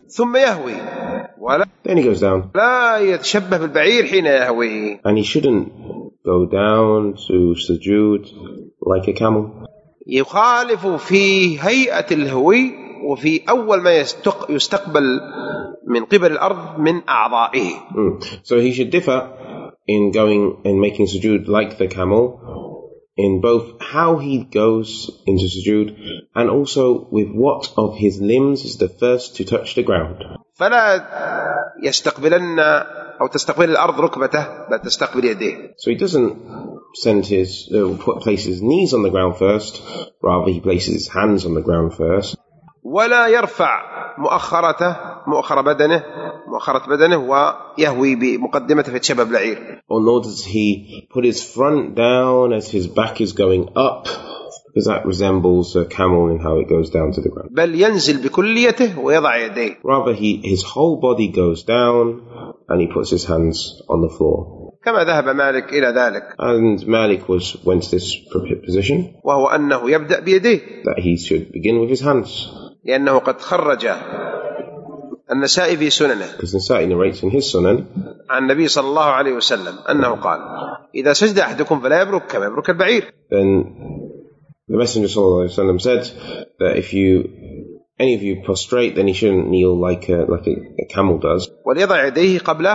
ثم يهوي ولا Then he goes down. لا يتشبه بالبعير حين يهوي. And he shouldn't go down to sujood like a camel. يخالف في هيئة الهوي وفي أول ما يستقبل من قبل الأرض من أعضائه. So he should differ in going and making sujood like the camel, in both how he goes into sujood and also with what of his limbs is the first to touch the ground. فلا يستقبلن أو تستقبل الأرض ركبته بل تستقبل يديه. So he doesn't place his knees on the ground first, rather he places his hands on the ground first. ولا يرفع مؤخرة بدنه ويهوي بمقدمته فتشبه بالبعير. Or nor does he put his front down as his back is going up, because that resembles a camel in how it goes down to the ground. بل ينزل بكليته ويضع يديه. Rather his whole body goes down and he puts his hands on the floor. كما ذهب مالك إلى ذلك. And Malik went to this position. وهو أنه يبدأ بيديه. That he should begin with his hands. لأنه قد خرج النسائي في سننه. Because Nasa'i narrates in his sunan عن النبي صلى الله عليه وسلم أنه قال: إذا سجد أحدكم فلا يبرك كما يبرك البعير. Then the Messenger صلى الله عليه وسلم said that if any of you prostrate, then he shouldn't kneel like a camel does. وليضع يديه قبل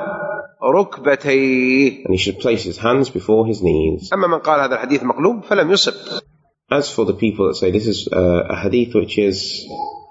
ركبتيه. And he should place his hands before his knees. أما من قال هذا الحديث مقلوب فلم يصب. As for the people that say this is a hadith which is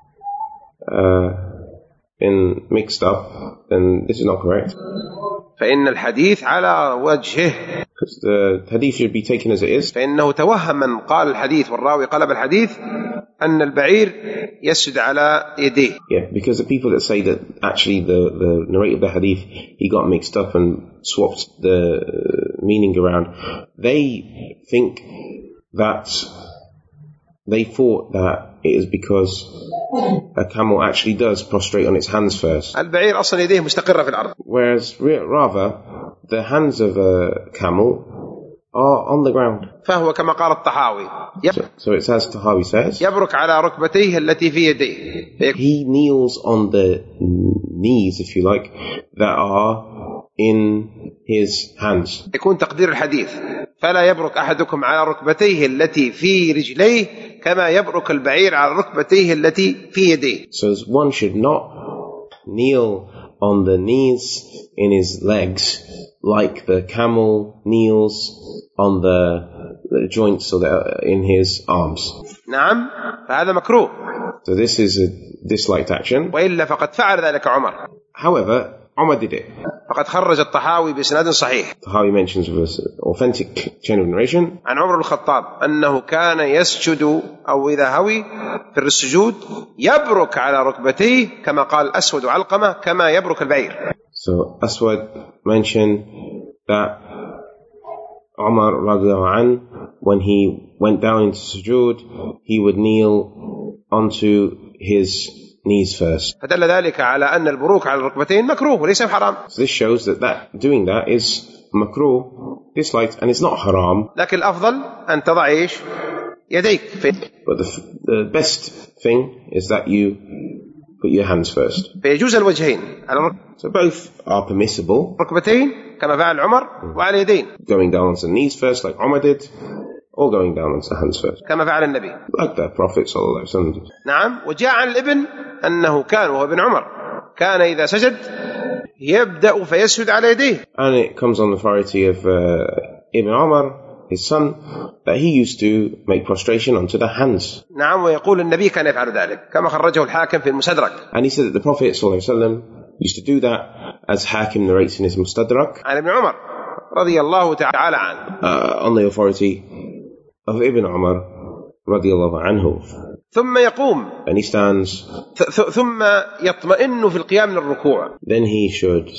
been mixed up, then this is not correct. فإن الحديث على وجهه. Because the hadith should be taken as it is. فإنه توهم من قال الحديث والراوي قلب الحديث أن البعير يسجد على يديه. Yeah, because the people that say that actually the narrator of the hadith, he got mixed up and swapped the meaning around, they think that they thought that it is because a camel actually does prostrate on its hands first. البعير أصلا يديه مستقرة في الأرض. Whereas rather the hands of a camel are on the ground. فهو كما قال الطحاوي. So it's as Tahawi says. يبرك على ركبتيه التي في يديه. He kneels on the knees, if you like, that are in his hands. يكون تقدير الحديث: فلا يبرك أحدكم على ركبتيه التي في رجليه كما يبرك البعير على ركبتيه التي في يديه. So one should not kneel on the knees in his legs like the camel kneels on the joints or in his arms. نعم، فهذا مكروه. So this is a disliked action. وإلا فقد فعل ذلك عمر. However, Umar did it. فقد خرج الطحاوي بإسناد صحيح. Tahawi mentions with an authentic chain of narration عن عمر بن الخطاب أنه كان يسجد أو إذا هوي في السجود يبرك على ركبتيه كما قال أسود علقمة كما يبرك البعير. So Aswad mentioned that Umar radiallahu anhu, when he went down into sujood, he would kneel onto his knees first. فدل ذلك على أن البروك على الركبتين مكروه وليس حرام. So this shows that doing that is makruh, disliked, and it's not haram. لكن الأفضل أن تضع إيش؟ يديك. But the best thing is that you put your hands first. فيجوز الوجهين. So both are permissible. ركبتين كما فعل عمر وعلى يدين. Going down onto the knees first like Umar did, or going down onto the hands first. كما فعل النبي. Like the Prophet صلى الله عليه وسلم did. نعم. وجاء عن الابن أنه كان وهو ابن عمر كان إذا سجد يبدأ فيسجد على يديه. And it comes on the authority of Ibn Umar, his son, that he used to make prostration onto the hands. نعم. ويقول النبي كان يفعل ذلك كما خرجه الحاكم في المستدرك. And he said that the Prophet صلى الله عليه وسلم used to do that, as Hakim narrates in his Mustadrak, عن ابن عمر رضي الله تعالى عنه. On the authority of Ibn Umar رضي الله عنه. ثم يقوم. And he stands. ثم يطمئن في القيام من الركوع. Then he should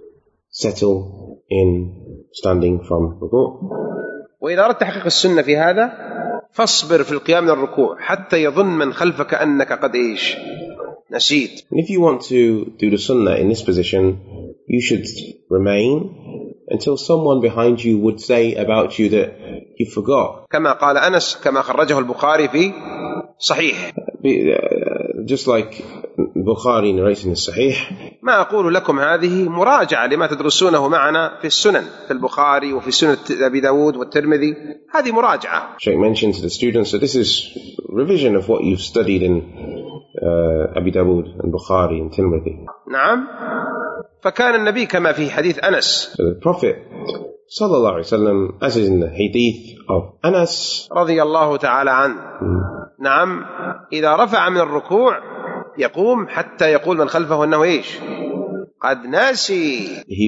settle in standing from ruku'. وإذا أردت تحقيق السنة في هذا فاصبر في القيام من الركوع حتى يظن من خلفك أنك قد إيش نسيت. And if you want to do the sunnah in this position, you should remain until someone behind you would say about you that you forgot. كما قال أنس كما خرجه البخاري في صحيح. Just like Bukhari narrates in his Sahih. ما أقول لكم هذه مراجعة لما تدرسونه معنا في السنن في البخاري وفي سنة أبي داود والترمذي. هذه مراجعة. Shaykh mentioned to the students, so this is revision of what you've studied in Abi Dawud and Bukhari and Tirmidhi. نعم. فكان النبي كما في حديث أنس. So the Prophet sallallahu alaihi wasallam, as is in the hadith of Anas رضي الله تعالى عنه. نعم. إذا رفع من الركوع يقوم حتى يقول من خلفه أنه إيش؟ قد ناسي.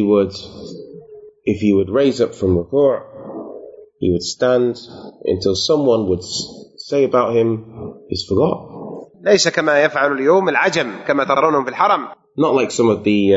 If he would raise up from ruku', he would stand until someone would say about him, he's forgot. ليس كما يفعل اليوم العجم كما ترونهم في الحرم. Not like some of the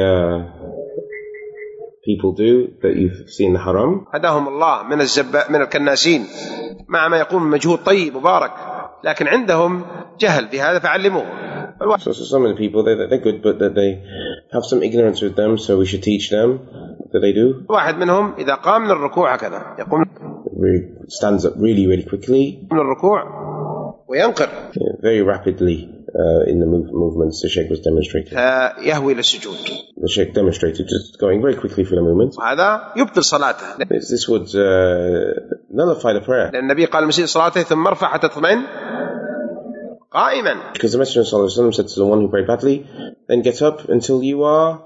people do that you've seen in the haram. هداهم الله من الكناسين مع ما يقوم مجهود طيب مبارك، لكن عندهم جهل في هذا فعلموه. So some of the people, they're good, but that they have some ignorance with them, so we should teach them that they do. واحد منهم إذا قام من الركوع هكذا يقوم stands up really, really quickly من الركوع وينقر very rapidly in the movements the Shaykh was demonstrating. يهوي للسجود. The Shaykh demonstrated just going very quickly for the movements. وهذا يبطل صلاته. This would nullify the prayer. لأن النبي قال مسيء صلاته ثم ارفع حتى تطمئن قائما. Because the Messenger sallallahu alaihi wasallam said to the one who prayed badly, then get up until you are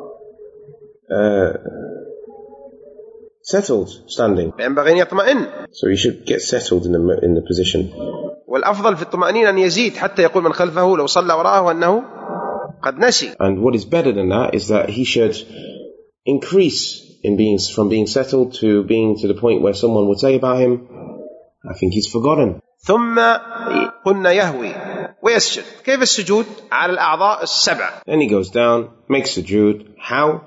settled standing. ينبغي أن يطمئن. So you should get settled in the position. والأفضل في الطمأنينة أن يزيد حتى يقول من خلفه لو صلى وراءه أنه قد نسي. And what is better than that is that he should increase in from being settled to being to the point where someone would say about him, I think he's forgotten. ثم قلنا يهوي ويسجد. كيف السجود؟ على الأعضاء السبع. Then he goes down, makes sujood. How?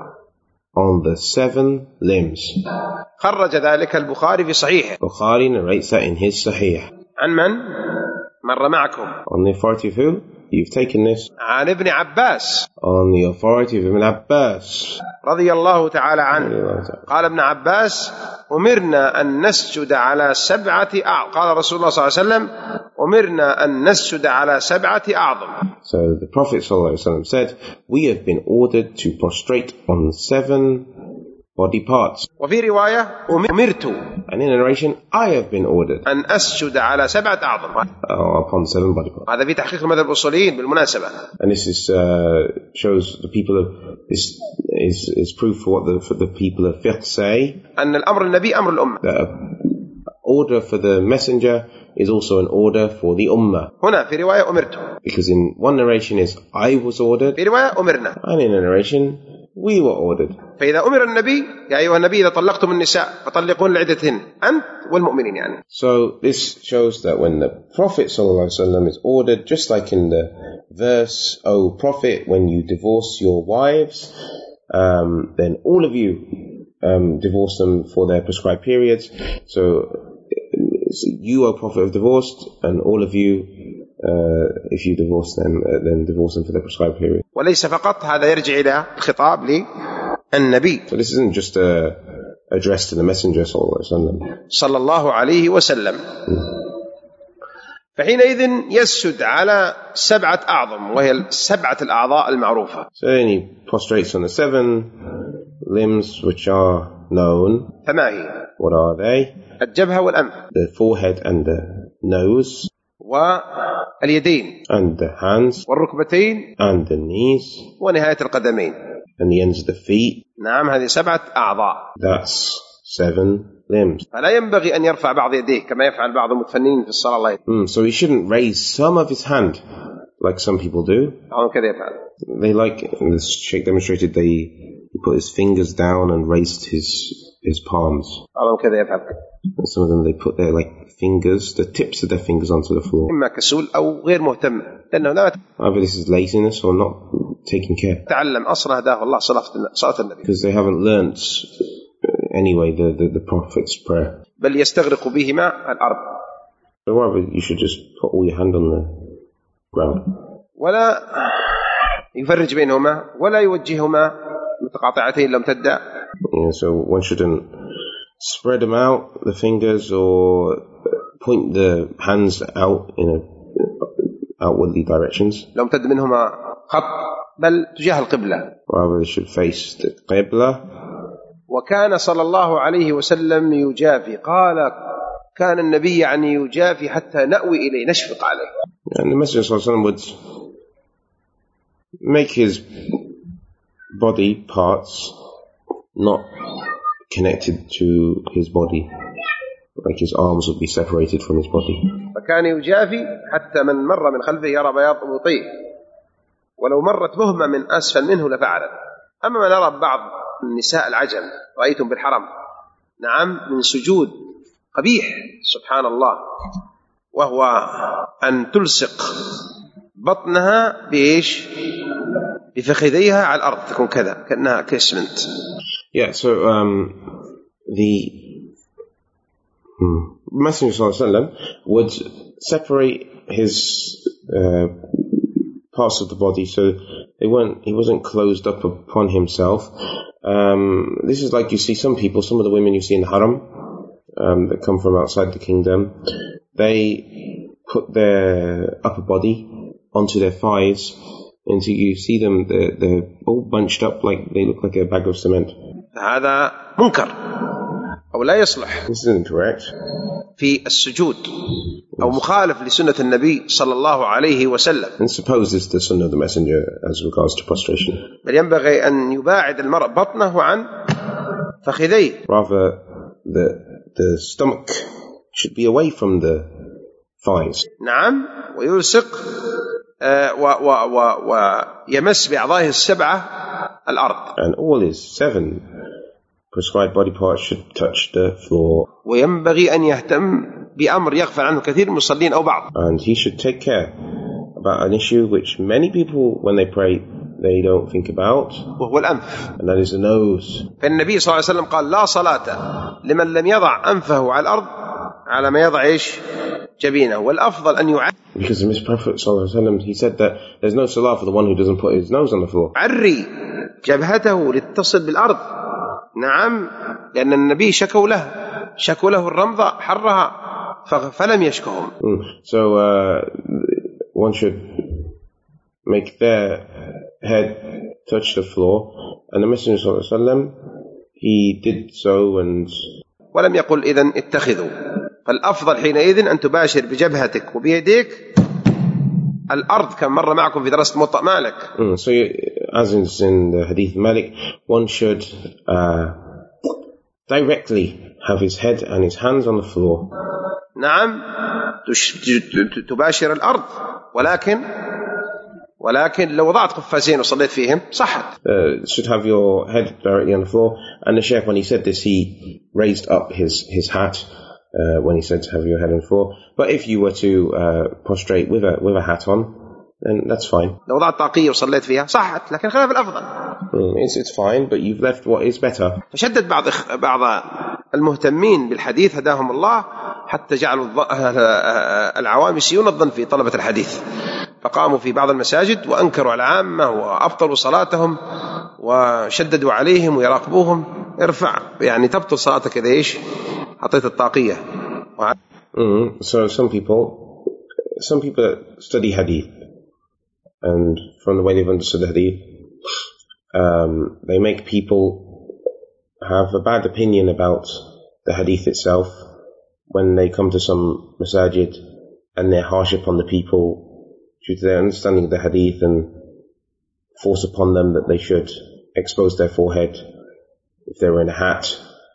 On the 7 limbs. خرج ذلك البخاري في صحيحه. Bukhari narrates that in his Sahih. عن من؟ مر معكم. On the authority of who? You've taken this. عن ابن عباس. On the authority of Ibn Abbas. رضي الله تعالى عنه. قال ابن عباس أمرنا أن نسجد على 7 أعظم. قال رسول الله صلى الله عليه وسلم أمرنا أن نسجد على 7 أعظم. So the Prophet sallallahu alaihi wasallam said, we have been ordered to prostrate on 7 body parts. وفي رواية أمرت. And in a narration, I have been ordered أن أسجد على 7 أعظم. Upon 7 body parts. هذا في تحقيق المذهب الأصوليين بالمناسبة. And this is shows the people of this is proof for what the people of fiqh say. أن الأمر النبي أمر الأمة. The order for the messenger is also an order for the ummah. هنا في رواية أمرت. Because in one narration is I was ordered. في رواية أمرنا. And in a narration we were ordered. فإذا أمر النبي يا أيها النبي إذا طلقتم النساء فطلقون لعدتهن أنت والمؤمنين يعني. So this shows that when the Prophet ﷺ is ordered, just like in the verse, O Prophet, when you divorce your wives, then all of you divorce them for their prescribed periods. So you, O Prophet, have divorced, and all of you, if you divorce them, then divorce them for their prescribed period. وليس فقط هذا يرجع إلى خطاب للنبي. So this isn't just addressed to the Messenger صلى الله عليه وسلم. فحينئذ يسجد على 7 أعظم وهي 7 الأعضاء المعروفة. So then he prostrates on the 7 limbs which are known. فما هي؟ What are they? الجبهة والأنف. The forehead and the nose. واليدين. And the hands. والركبتين. And the knees. ونهاية القدمين. And the ends of the feet. نعم هذه 7 أعضاء. That's 7 limbs. فلا ينبغي أن يرفع بعض يديه كما يفعل بعض المتفننين في الصلاة الله. So he shouldn't raise some of his hand like some people do. كذا يفعل. They like, the Sheikh demonstrated, he put his fingers down and raised his palms. كذا يفعل. And some of them they put their fingers, the tips of their fingers onto the floor. إما كسول أو غير مهتم لأنه لا. Either this is laziness or not taking care. تعلم أصلا هداه الله صلاة النبي. Because they haven't learnt anyway the Prophet's prayer. بل يستغرق بهما الأرض. So rather you should just put all your hand on the ground. ولا يفرج بينهما ولا يوجههما متقاطعتين لم تدع. So one shouldn't spread them out, the fingers, or point the hands out in outwardly directions. لو امتد منهما خط بل تجاه القبلة. Rather they should face the Qibla. وكان صلى الله عليه وسلم يجافي. قال كان النبي يعني يجافي حتى نأوي إليه نشفق عليه. And the Messenger صلى الله عليه وسلم would make his body parts not connected to his body, like his arms would be separated from his body. فكان يجافي حتى من مر من خلفه يرى بياض أبطيه، ولو مرت بهمة من أسفل منه لفعلت. أما ما نرى بعض النساء العجم رأيتم بالحرم، نعم، من سجود قبيح سبحان الله، وهو أن تلصق بطنها بإيش؟ بفخذيها على الأرض، تكون كذا كأنها كسمنت. Yeah, so the Messenger sallallahu alaihi wasallam would separate his parts of the body so he wasn't closed up upon himself. This is like you see some people, some of the women you see in the haram that come from outside the kingdom, they put their upper body onto their thighs, and so you see them, they're all bunched up like they look like a bag of cement. هذا منكر أو لا يصلح. This isn't correct. في السجود أو مخالف لسنة النبي صلى الله عليه وسلم. And suppose it's the sunnah of the messenger as regards to prostration. بل ينبغي أن يباعد المرء بطنه عن فخذيه. Rather, the stomach should be away from the thighs. نعم، ويلصق ويمس بأعضائه السبعة الأرض. And all his 7 prescribed body parts should touch the floor. وينبغي أن يهتم بأمر يغفل عنه كثير من المصلين أو بعض. And he should take care about an issue which many people, when they pray, they don't think about. وهو الأنف. And that is the nose. فالنبي صلى الله عليه وسلم قال لا صلاة لمن لم يضع أنفه على الأرض على ما يضع إيش جبينه، والأفضل أن يعري. Because the Prophet صلى الله عليه وسلم, he said that there's no salah for the one who doesn't put his nose on the floor. عري جبهته لتصل بالأرض. نعم، لأن النبي شكوا له الرمضة حرها فلم يشكهم. So one should make their head touch the floor, and the Messenger صلى الله عليه وسلم, he did so, and ولم يقل إذن اتخذوا. فالأفضل حينئذ أن تباشر بجبهتك وبيديك الأرض كما مر معكم في دراسة موطأ مالك. So as in the hadith Malik, one should directly have his head and his hands on the floor. نعم، تباشر الأرض، ولكن لو وضعت قفازين وصليت فيهم صحت. Should have your head directly on the floor. And the Shaykh, when he said this, he raised up his hat when he said to have your head on the floor. But if you were to prostrate with a hat on, then that's fine. لو وضعت طاقية وصليت فيها صحت، لكن خلاف الأفضل. It's fine, but you've left what is better. فشدد بعض المهتمين بالحديث هداهم الله حتى جعلوا العوام يسيئون الظن في طلبة الحديث، فقاموا في بعض المساجد وأنكروا على العامة وأبطلوا صلاتهم وشددوا عليهم ويراقبوهم. ارفع يعني تبطل صلاتك إذا إيش حطيت الطاقية. So some people study hadith, and from the way they've understood the hadith, they make people have a bad opinion about the hadith itself when they come to some masajid, and they're harsh upon the people due to their understanding of the hadith, and force upon them that they should expose their forehead if they were in a hat,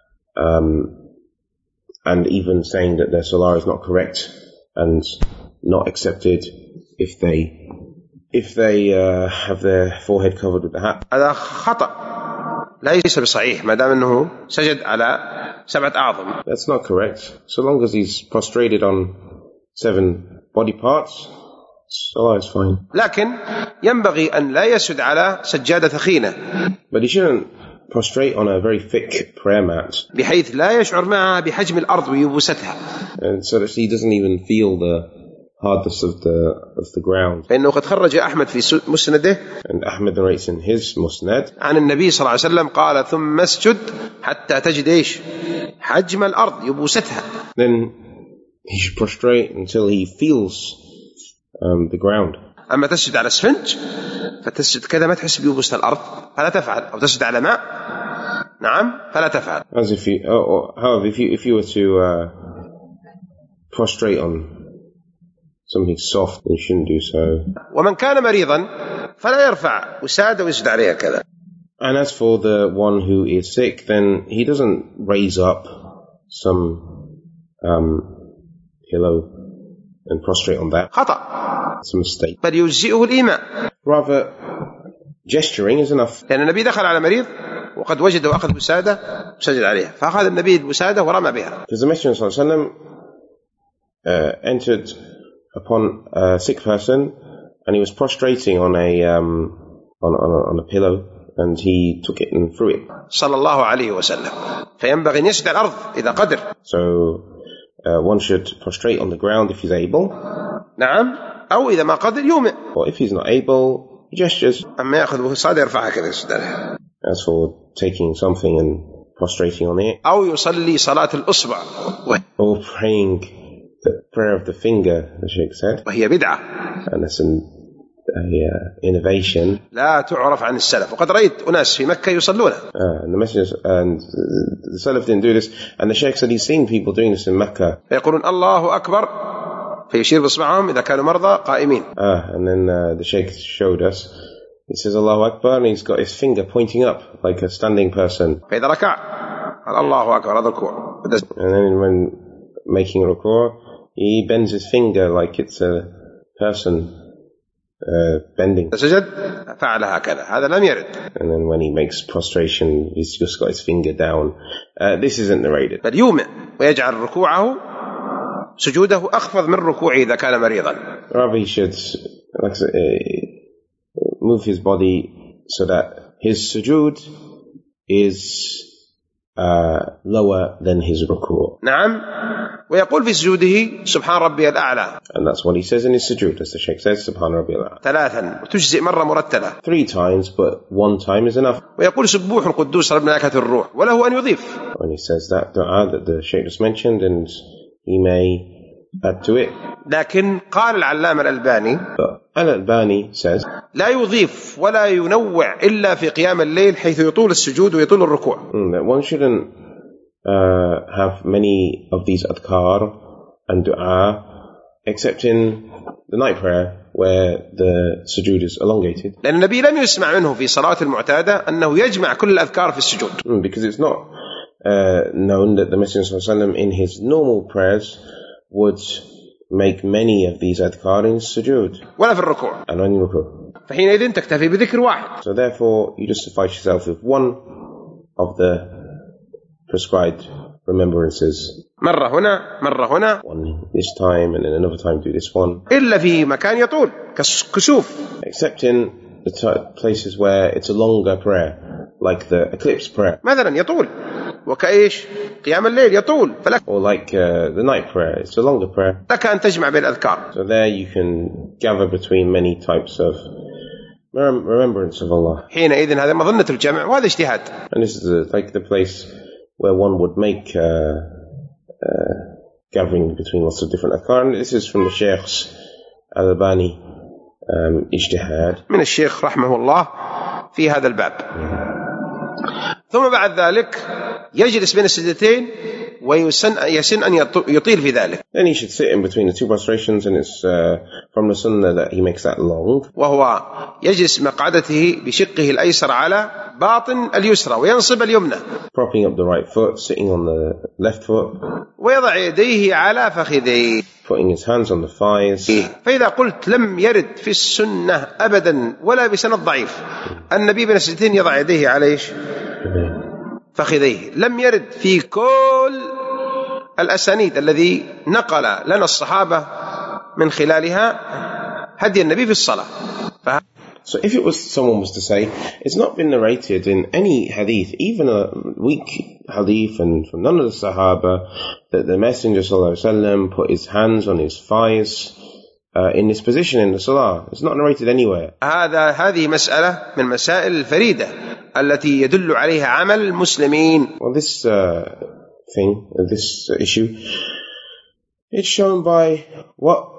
and even saying that their salah is not correct and not accepted if they have their forehead covered with the hat. هذا خطأ ليس بصحيح ما دام أنه سجد على 7 أعظم. That's not correct. So long as he's prostrated on 7 body parts, salah is fine. لكن ينبغي أن لا يسجد على سجادة ثخينة. But he shouldn't prostrate on a very thick prayer mat, بحيث لا يشعر معها بحجم الأرض ويبوستها. and so that he doesn't even feel the hardness of the ground. فإنه قد خرج أحمد في مسنده, and Ahmed narrates in his musnad, عن النبي صلى الله عليه وسلم قال ثم اسجد حتى تجد إيش حجم الأرض يبوستها. Then he should prostrate until he feels the ground. أما تسجد على اسفنج فتسجد كذا ما تحس بيبوس الأرض فلا تفعل، أو تسجد على ماء نعم فلا تفعل. As if you, however, if you were to prostrate on something soft, you shouldn't do so. ومن كان مريضا فلا يرفع وسادة ويسجد عليها كذا. And as for the one who is sick, then he doesn't raise up some pillow and prostrate on that. خطأ. It's a mistake. بل يجزئه الإيماء. Rather, gesturing is enough. لأن النبي دخل على مريض وقد وجد وأخذ وسادة وسجد عليها، فأخذ النبي الوسادة ورمى بها. Because the Messenger صلى الله عليه وسلم entered upon a sick person and he was prostrating on a pillow and he took it and threw it. صلى الله عليه وسلم. فينبغي أن يسجد على الأرض إذا قدر. So one should prostrate on the ground if he's able. نعم. أو إذا ما قدر يومئ. Or if he's not able, he gestures. أما يأخذ وسادة يرفعها كذا يسجد عليها. As for taking something and prostrating on it. أو يصلي صلاة الأصبع. Or praying the prayer of the finger, the Sheikh said. وهي بدعة. And that's an innovation. لا تعرف عن السلف. وقد رأيت أناس في مكة يصلونها. And the messengers and the Salaf didn't do this. And the Sheikh said he's seen people doing this in Mecca. فيقولون الله أكبر فيشير بإصبعهم إذا كانوا مرضى قائمين. And then the Sheikh showed us. He says Allahu Akbar and he's got his finger pointing up like a standing person. فإذا ركع قال الله أكبر هذا الركوع. And then when making a ruku', he bends his finger like it's a person bending. سجد فعل هكذا. هذا لم يرد. And then when he makes prostration, he's just got his finger down. This isn't narrated. بل يومئ ويجعل ركوعه سجوده أخفض من ركوعه إذا كان مريضا. Rather he should move his body so that his sujood is lower than his ruku'. نعم. ويقول في سجوده سبحان ربي الأعلى. And that's what he says in his sujood, as the Sheikh says, سبحان ربي الأعلى. 3 وتجزئ مرة مرتلة. 3 times, but 1 time is enough. ويقول سبوح قدوس رب ملائكة الروح وله أن يضيف. When he says that dua that the Sheikh just mentioned, and he may add to it. لكن قال العلامة الألباني Al-Albani says لا يضيف ولا ينوع إلا في قيام الليل حيث يطول السجود ويطول الركوع. That one shouldn't have many of these adhkar and dua except in the night prayer where the sujood is elongated. لأن النبي لم يسمع منه في صلاة المعتادة أنه يجمع كل الأذكار في السجود. Because it's not known that the Messenger ﷺ in his normal prayers would make many of these adhkar in sujood. ولا في الركوع. And on ruku'. فحينئذ تكتفي بذكر واحد. So therefore you just suffice yourself with one of the prescribed remembrances. مرة هنا. One this time and then another time do this one. إلا في مكان يطول كسوف. Except in the places where it's a longer prayer, like the eclipse prayer. مثلا يطول. وكأيش قيام الليل يطول. فلك. Or like the night prayer, it's a longer prayer. لك أن تجمع بين الأذكار. So there you can gather between many types of remembrance of Allah. حينئذ هذا مظنة الجمع وهذا اجتهاد. And this is like the place where one would make gathering between lots of different adhkar. And this is from the Sheikh's Al-Albani اجتهاد من الشيخ رحمه الله في هذا الباب. ثم بعد ذلك يجلس بين السجدتين ويسن أن يطيل في ذلك. Then he should sit in between the 2 prostrations, and it's from the sunnah that he makes that long. وهو يجلس مقعدته بشقه الأيسر على باطن اليسرى وينصب اليمنى. Propping up the right foot, sitting on the left foot. ويضع يديه على فخذيه. Putting his hands on the thighs. فإذا قلت لم يرد في السنة أبدا ولا بسند ضعيف النبي بين السجدتين يضع يديه على إيش؟ فخذيه. لم يرد في كل الأسانيد الذي نقل لنا الصحابة من خلالها هدي النبي في الصلاة. So if someone was to say, it's not been narrated in any hadith, even a weak hadith and from none of the Sahaba, that the Messenger ﷺ put his hands on his thighs in this position in the Salah. It's not narrated anywhere. هذه مسألة من مسائل الفريدة التي يدل عليها عمل المسلمين. Well, this thing, this issue, it's shown by what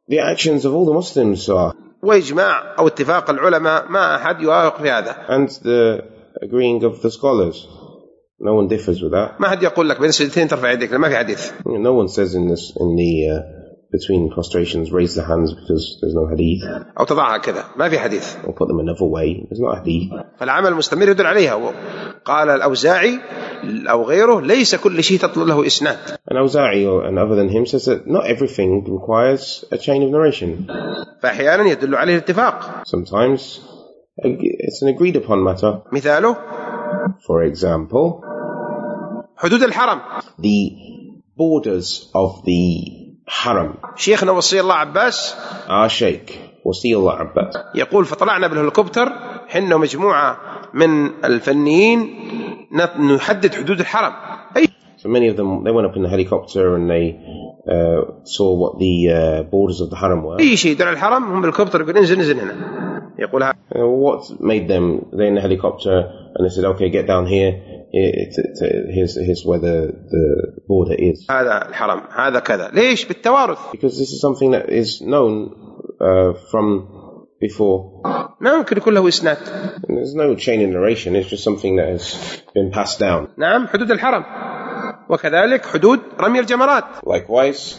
the actions of all the Muslims are. وإجماع أو اتفاق العلماء ما أحد يوافق في هذا. And the agreeing of the scholars. No one differs with that. ما أحد يقول لك بين السجدتين ترفع يديك، ما في حديث. No one says in the between prostrations raise the hands because there's no hadith. أو تضعها كذا، ما في حديث. Or put them another way. There's not hadith. فالعمل المستمر يدل عليها. قال الأوزاعي أو غيره ليس كل شيء تطلب له إسناد. And Awza'i and other than him says that not everything requires a chain of narration. فأحيانا يدل عليه الاتفاق. Sometimes it's an agreed upon matter. مثاله For example, حدود الحرم. the borders of the haram. شيخنا وصي الله عباس Our Sheikh Wasi Allah Abbas يقول فطلعنا بالهليكوبتر حنا مجموعة من الفنيين نحدد حدود الحرم. So many of them, they went up in the helicopter and they saw what the borders of the haram were. أي شيء دل الحرم هم بالهليكوبتر يقول انزل هنا. يقول what made them? They're in the helicopter and they said, okay, get down here. Here's where the border is. هذا الحرم هذا كذا. ليش؟ بالتوارث. Because this is something that is known from before. ما يمكن يكون له إسناد. There's no chain of narration. It's just something that has been passed down. نعم حدود الحرم. وكذلك حدود رمي الجمرات. Likewise,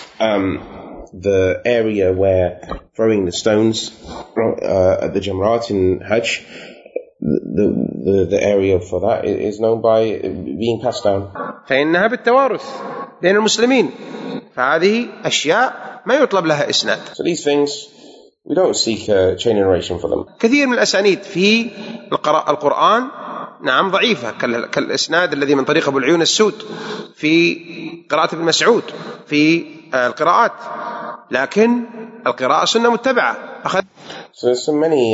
the area where throwing the stones at the Jamrat in Hajj, the area for that is known by being passed down. فإنها بالتوارث بين المسلمين. فهذه أشياء ما يطلب لها إسناد. So these things, we don't seek a chain of narration for them. كثير من الأسانيد في القرآن نعم ضعيفة كالإسناد الذي من طريق أبو العيون السود في قراءة ابن مسعود في القراءات، لكن القراءة سنة متبعة. So there's so many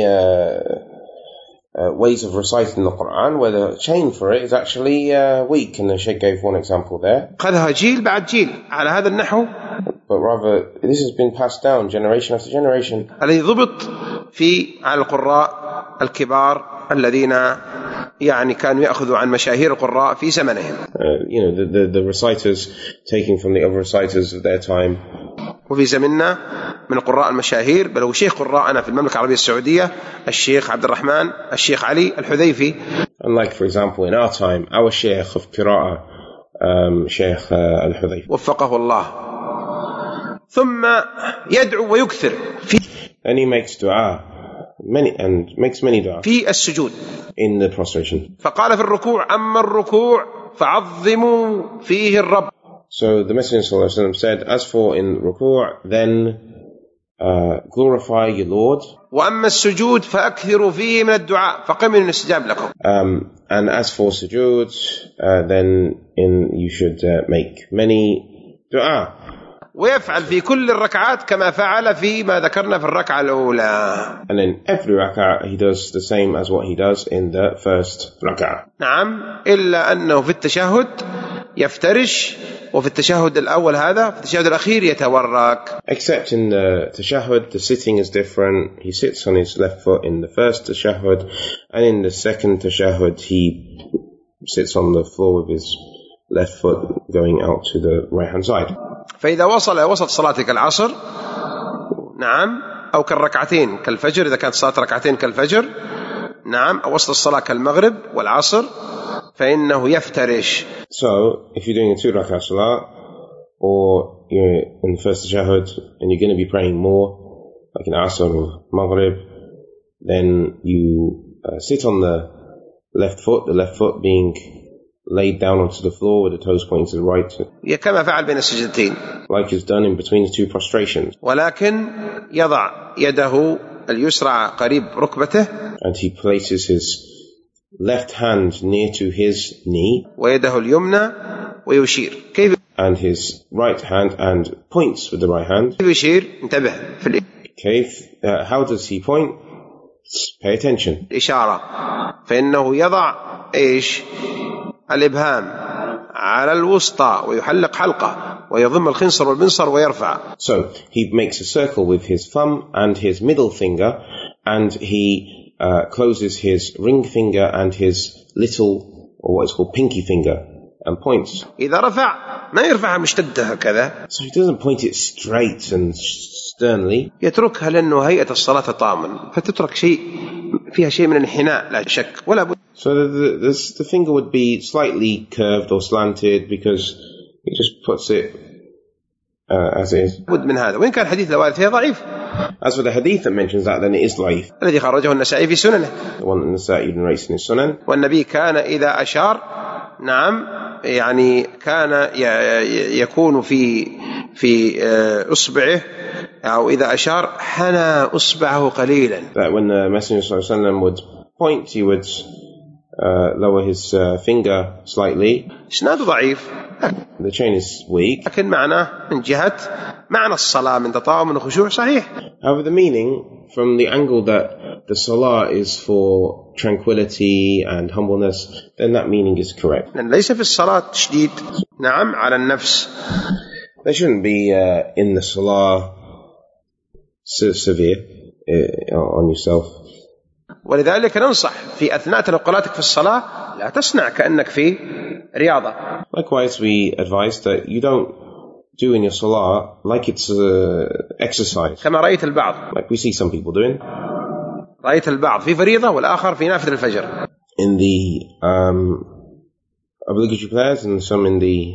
ways of reciting the Quran where the chain for it is actually weak, and the Sheikh gave one example there. أخذها جيل بعد جيل على هذا النحو. But rather, this has been passed down generation after generation. الذي ضبط في على القراء الكبار الذين يعني كانوا يأخذوا عن مشاهير القراء في زمنهم. You know, the reciters taking from the other reciters of their time. وفي زمننا من القراء المشاهير، بل هو شيخ قراءنا في المملكة العربية السعودية الشيخ عبد الرحمن الشيخ علي الحذيفي. Unlike, for example, in our time, our Sheikh of Qira'ah, Sheikh al-Hudhayfi. وفقه الله. ثم يدعو ويكثر في. And he makes dua, makes many dua. في السجود. In the prostration. فقال في الركوع أما الركوع فعظموا فيه الرب. So the Messenger ﷺ said, as for in ruku', then glorify your Lord. وأما السجود فأكثروا فيه من الدعاء فقم الاستجاب لكم. And as for sujood, then you should make many dua. ويفعل في كل الركعات كما فعل في ما ذكرنا في الركعة الأولى. And in every rak'ah he does the same as what he does in the first rak'ah. نعم إلا أنه في التشهد يفترش، وفي التشهد الأول هذا في التشهد الأخير يتورك. Except in the tashahhud, the sitting is different. He sits on his left foot in the first tashahhud, and in the second tashahhud he sits on the floor with his left foot going out to the right hand side. فإذا وصل وسط صلاتك العصر نعم أو كالركعتين كالفجر، إذا كانت صلاة ركعتين كالفجر نعم، أو وسط الصلاة كالمغرب والعصر فإنه يفترش. So if you're doing a 2 rak'ah salah, or you're in the first tashahhud and you're going to be praying more like in Asr or Maghrib, then you sit on the left foot being laid down onto the floor with the toes pointing to the right, كما فعل بين السجدتين, like is done in between the 2 prostrations. ولكن يضع يده اليسرى قريب ركبته, and he places his left hand near to his knee, ويده اليمنى ويشير. كيف؟ and his right hand and points with the right hand. كيف يشير؟ انتبه في كيف how does he point? Pay attention. إشارة. فإنه يضع إيش؟ الإبهام على الوسطى ويحلق حلقة ويضم الخنصر والبنصر ويرفع. So he makes a circle with his thumb and his middle finger, and he closes his ring finger and his little, or what is called pinky finger, and points. إذا رفع ما يرفعها مشتدة هكذا. So he doesn't point it straight and sternly. يتركها لأنه هيئة الصلاة تطامن، فتترك شيء فيها شيء من الانحناء لا شك ولا بد. So the finger would be slightly curved or slanted because he just puts it as it is. بد من هذا. وإن كان حديث الوارد فيها ضعيف. As for the hadith that mentions that, then it is ضعيف. الذي خرجه النسائي في سننه. The one النسائي narrates in his sunan. والنبي كان إذا أشار نعم يعني كان يكون في إصبعه أو إذا أشار حنى إصبعه قليلا. That when the Messenger sallallahu alaihi wasallam would point, he would lower his finger slightly. إسناد ضعيف. The chain is weak. لكن معناه من جهة معنى الصلاة من تطاوم وخشوع صحيح. However, the meaning from the angle that the salah is for tranquility and humbleness, then that meaning is correct. لأن ليس في الصلاة تشديد نعم على النفس. There shouldn't be in the salah severe on yourself. ولذلك ننصح في أثناء تنقلاتك في الصلاة لا تصنع كأنك في رياضة. Likewise, we advise that you don't do in your salah like it's exercise. كما رأيت البعض. Like we see some people doing. رأيت البعض في فريضة والآخر في نافلة الفجر. In the obligatory prayers and some in the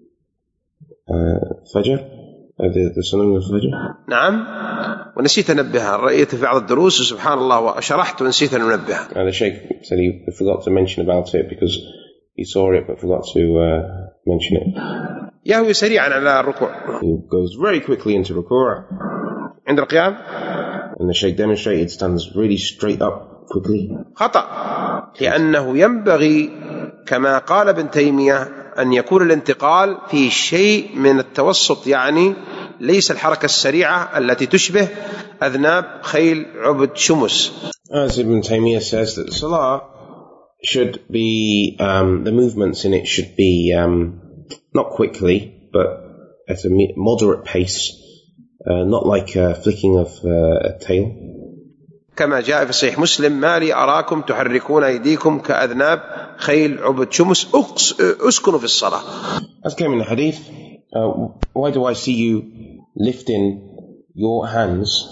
Fajr, the Sunan al-Fajr. نعم ونسيت أنبهها. رأيت في بعض الدروس سبحان الله وشرحت ونسيت أن أنبهها. And the Sheikh said he forgot to mention about it because he saw it but forgot to mention it. يهوي سريعا على الركوع. He goes very quickly into ruku'. عند القيام. And the Sheikh demonstrated stands really straight up quickly. خطأ لأنه ينبغي كما قال ابن تيمية أن يكون الانتقال في شيء من التوسط، يعني ليس الحركة السريعة التي تشبه أذناب خيل عبد شمس. As Ibn Taymiyyah says that Salah should be, the movements in it should be not quickly, but at a moderate pace, not like flicking of a tail. كما جاء في صحيح مسلم ما لي أراكم تحركون أيديكم كأذناب خيل عبد شمس أسكنوا في الصلاة. As came in the hadith, why do I see you lifting your hands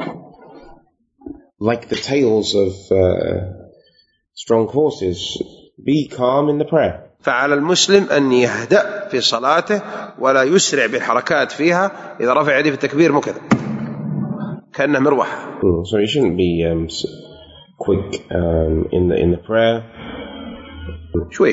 like the tails of strong horses? Be calm in the prayer. فعلى المسلم أن يهدأ في صلاته ولا يسرع بالحركات فيها. إذا رفع يديه في التكبير مكذا كأنه مروحة. So you shouldn't be quick in the prayer. شوي.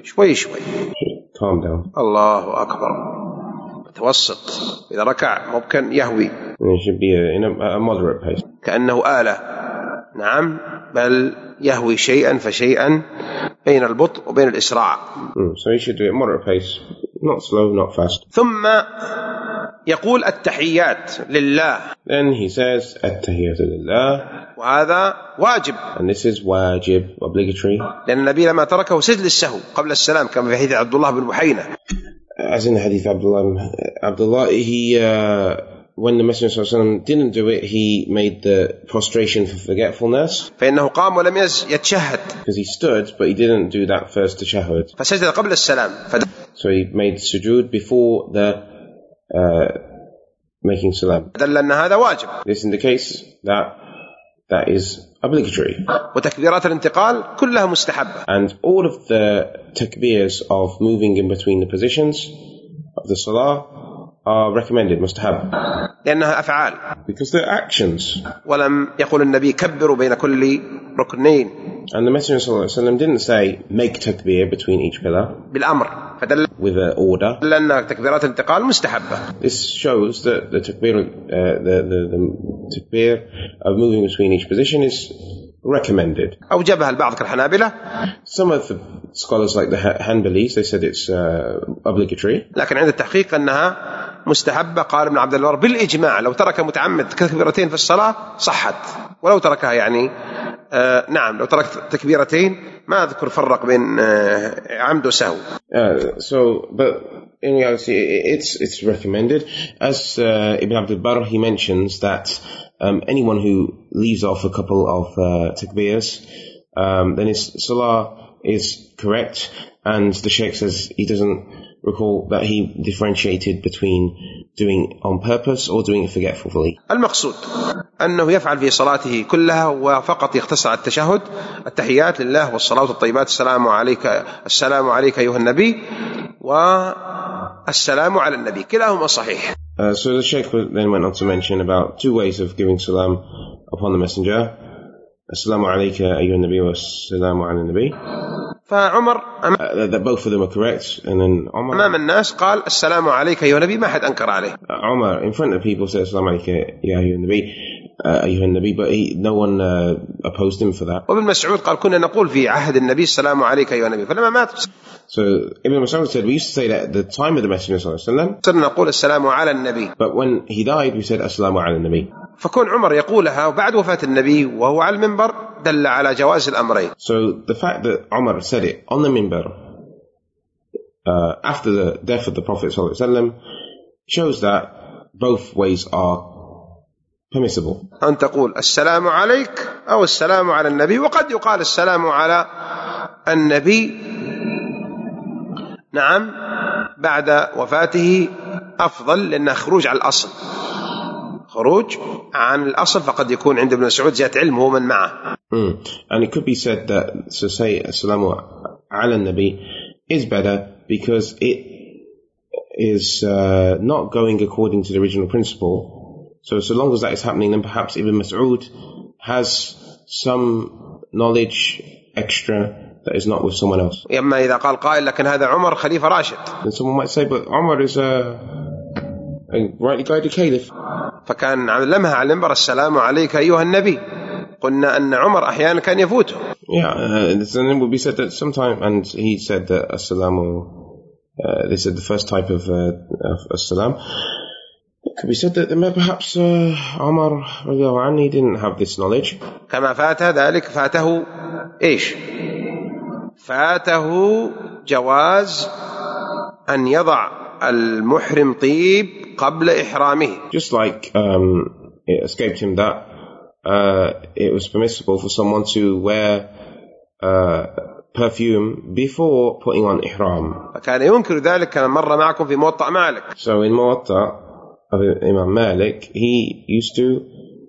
Calm down. الله أكبر. متوسط. إذا ركع ممكن يهوي. It should be in a moderate pace. كأنه آلة. نعم بل يهوي شيئا فشيئا بين البطء وبين الإسراع. So you should do it moderate pace, not slow, not fast. ثم يقول التحيات لله. Then he says التحيات لله. وهذا واجب. And this is واجب, obligatory. لأن النبي لما تركه سجد للسهو قبل السلام كما في حديث عبد الله بن بحينة. As in the hadith Abdullah, he when the Messenger ﷺ didn't do it, he made the prostration for forgetfulness. فإنه قام ولم يتشهد. Because he stood, but he didn't do that first tashahhud. فسجد قبل السلام. So he made sujood before the making salam. دل أن هذا واجب. This indicates that is obligatory. وتكبيرات الانتقال كلها مستحبة. And all of the takbirs of moving in between the positions of the salah are recommended, mustahab. لأنها أفعال. Because they're actions. ولم يقل النبي كبروا بين كل ركنين. And the Messenger ﷺ didn't say make takbir between each pillar. بالأمر. فدل with an order. لأن تكبيرات الانتقال مستحبة. This shows that the takbir, the takbir of moving between each position is recommended. أوجبها البعض كالحنابلة. Some of the scholars like the Hanbalis, they said it's obligatory. لكن عند التحقيق أنها مستحبة. قال ابن عبد البر بالإجماع لو ترك متعمد تكبيرتين في الصلاة صحت، ولو تركها يعني نعم لو تركت تكبيرتين ما أذكر فرق بين عمد وسهو. But in reality it's recommended. As Ibn Abd al-Barr, he mentions that anyone who leaves off a couple of takbirs, then his salah is correct, and the Sheikh says he doesn't recall that he differentiated between doing on purpose or doing it forgetfully. المقصود أنه يفعل في صلاته كلها وفقط يختصر التشهد التحيات لله والصلاة الطيبات السلام عليك أيها النبي والسلام على النبي كلاهما صحيح. So the Sheikh then went on to mention about two ways of giving salam upon the messenger. Assalamu alayka ayyuhan nabi wa assalamu ala nabi. فعمر that both of them are correct, and then Umar أمام الناس قال السلام عليك أيها النبي ما حد أنكر عليه. Umar in front of people said Assalamu alayka ya ayyuhan nabi, but no one opposed him for that. وابن مسعود قال كنا نقول في عهد النبي السلام عليك أيها النبي فلما مات. So Ibn Mas'ud said we used to say that at the time of the Messenger sallallahu alaihi wasallam. صرنا نقول السلام على النبي. But when he died we said Assalamu ala nabi. فكون عمر يقولها وبعد وفاة النبي وهو على المنبر دل على جواز الأمرين. So the fact that Umar said it on the minbar after the death of the Prophet sallallahu alaihi wasallam shows that both ways are permissible. أن تقول السلام عليك أو السلام على النبي، وقد يقال السلام على النبي نعم بعد وفاته أفضل لأنه خروج على الأصل، خروج عن الأصل، فقد يكون عند ابن مسعود زيادة علم هو من معه. And it could be said that to say Assalamu ala nabi is better because it is not going according to the original principle. So long as that is happening, then perhaps Ibn Mas'ud has some knowledge extra that is not with someone else. أما إذا قال قائل لكن هذا عمر خليفة راشد. Then someone might say, but Umar is a rightly guided caliph. فكان علمها على المنبر السلام عليك أيها النبي. قلنا أن عمر أحيانا كان يفوته. Yeah, and it would be said that sometime, and he said that Assalamu, they said the first type of Assalam. It could be said that perhaps Umar he didn't have this knowledge. كما فات ذلك فاته إيش؟ فاته جواز أن يضع المحرم طيب قبل إحرامه. Just like it escaped him that it was permissible for someone to wear perfume before putting on ihram. فكان ينكر ذلك كما مر معكم في موطأ مالك. So in Muwatta of Imam Malik, he used to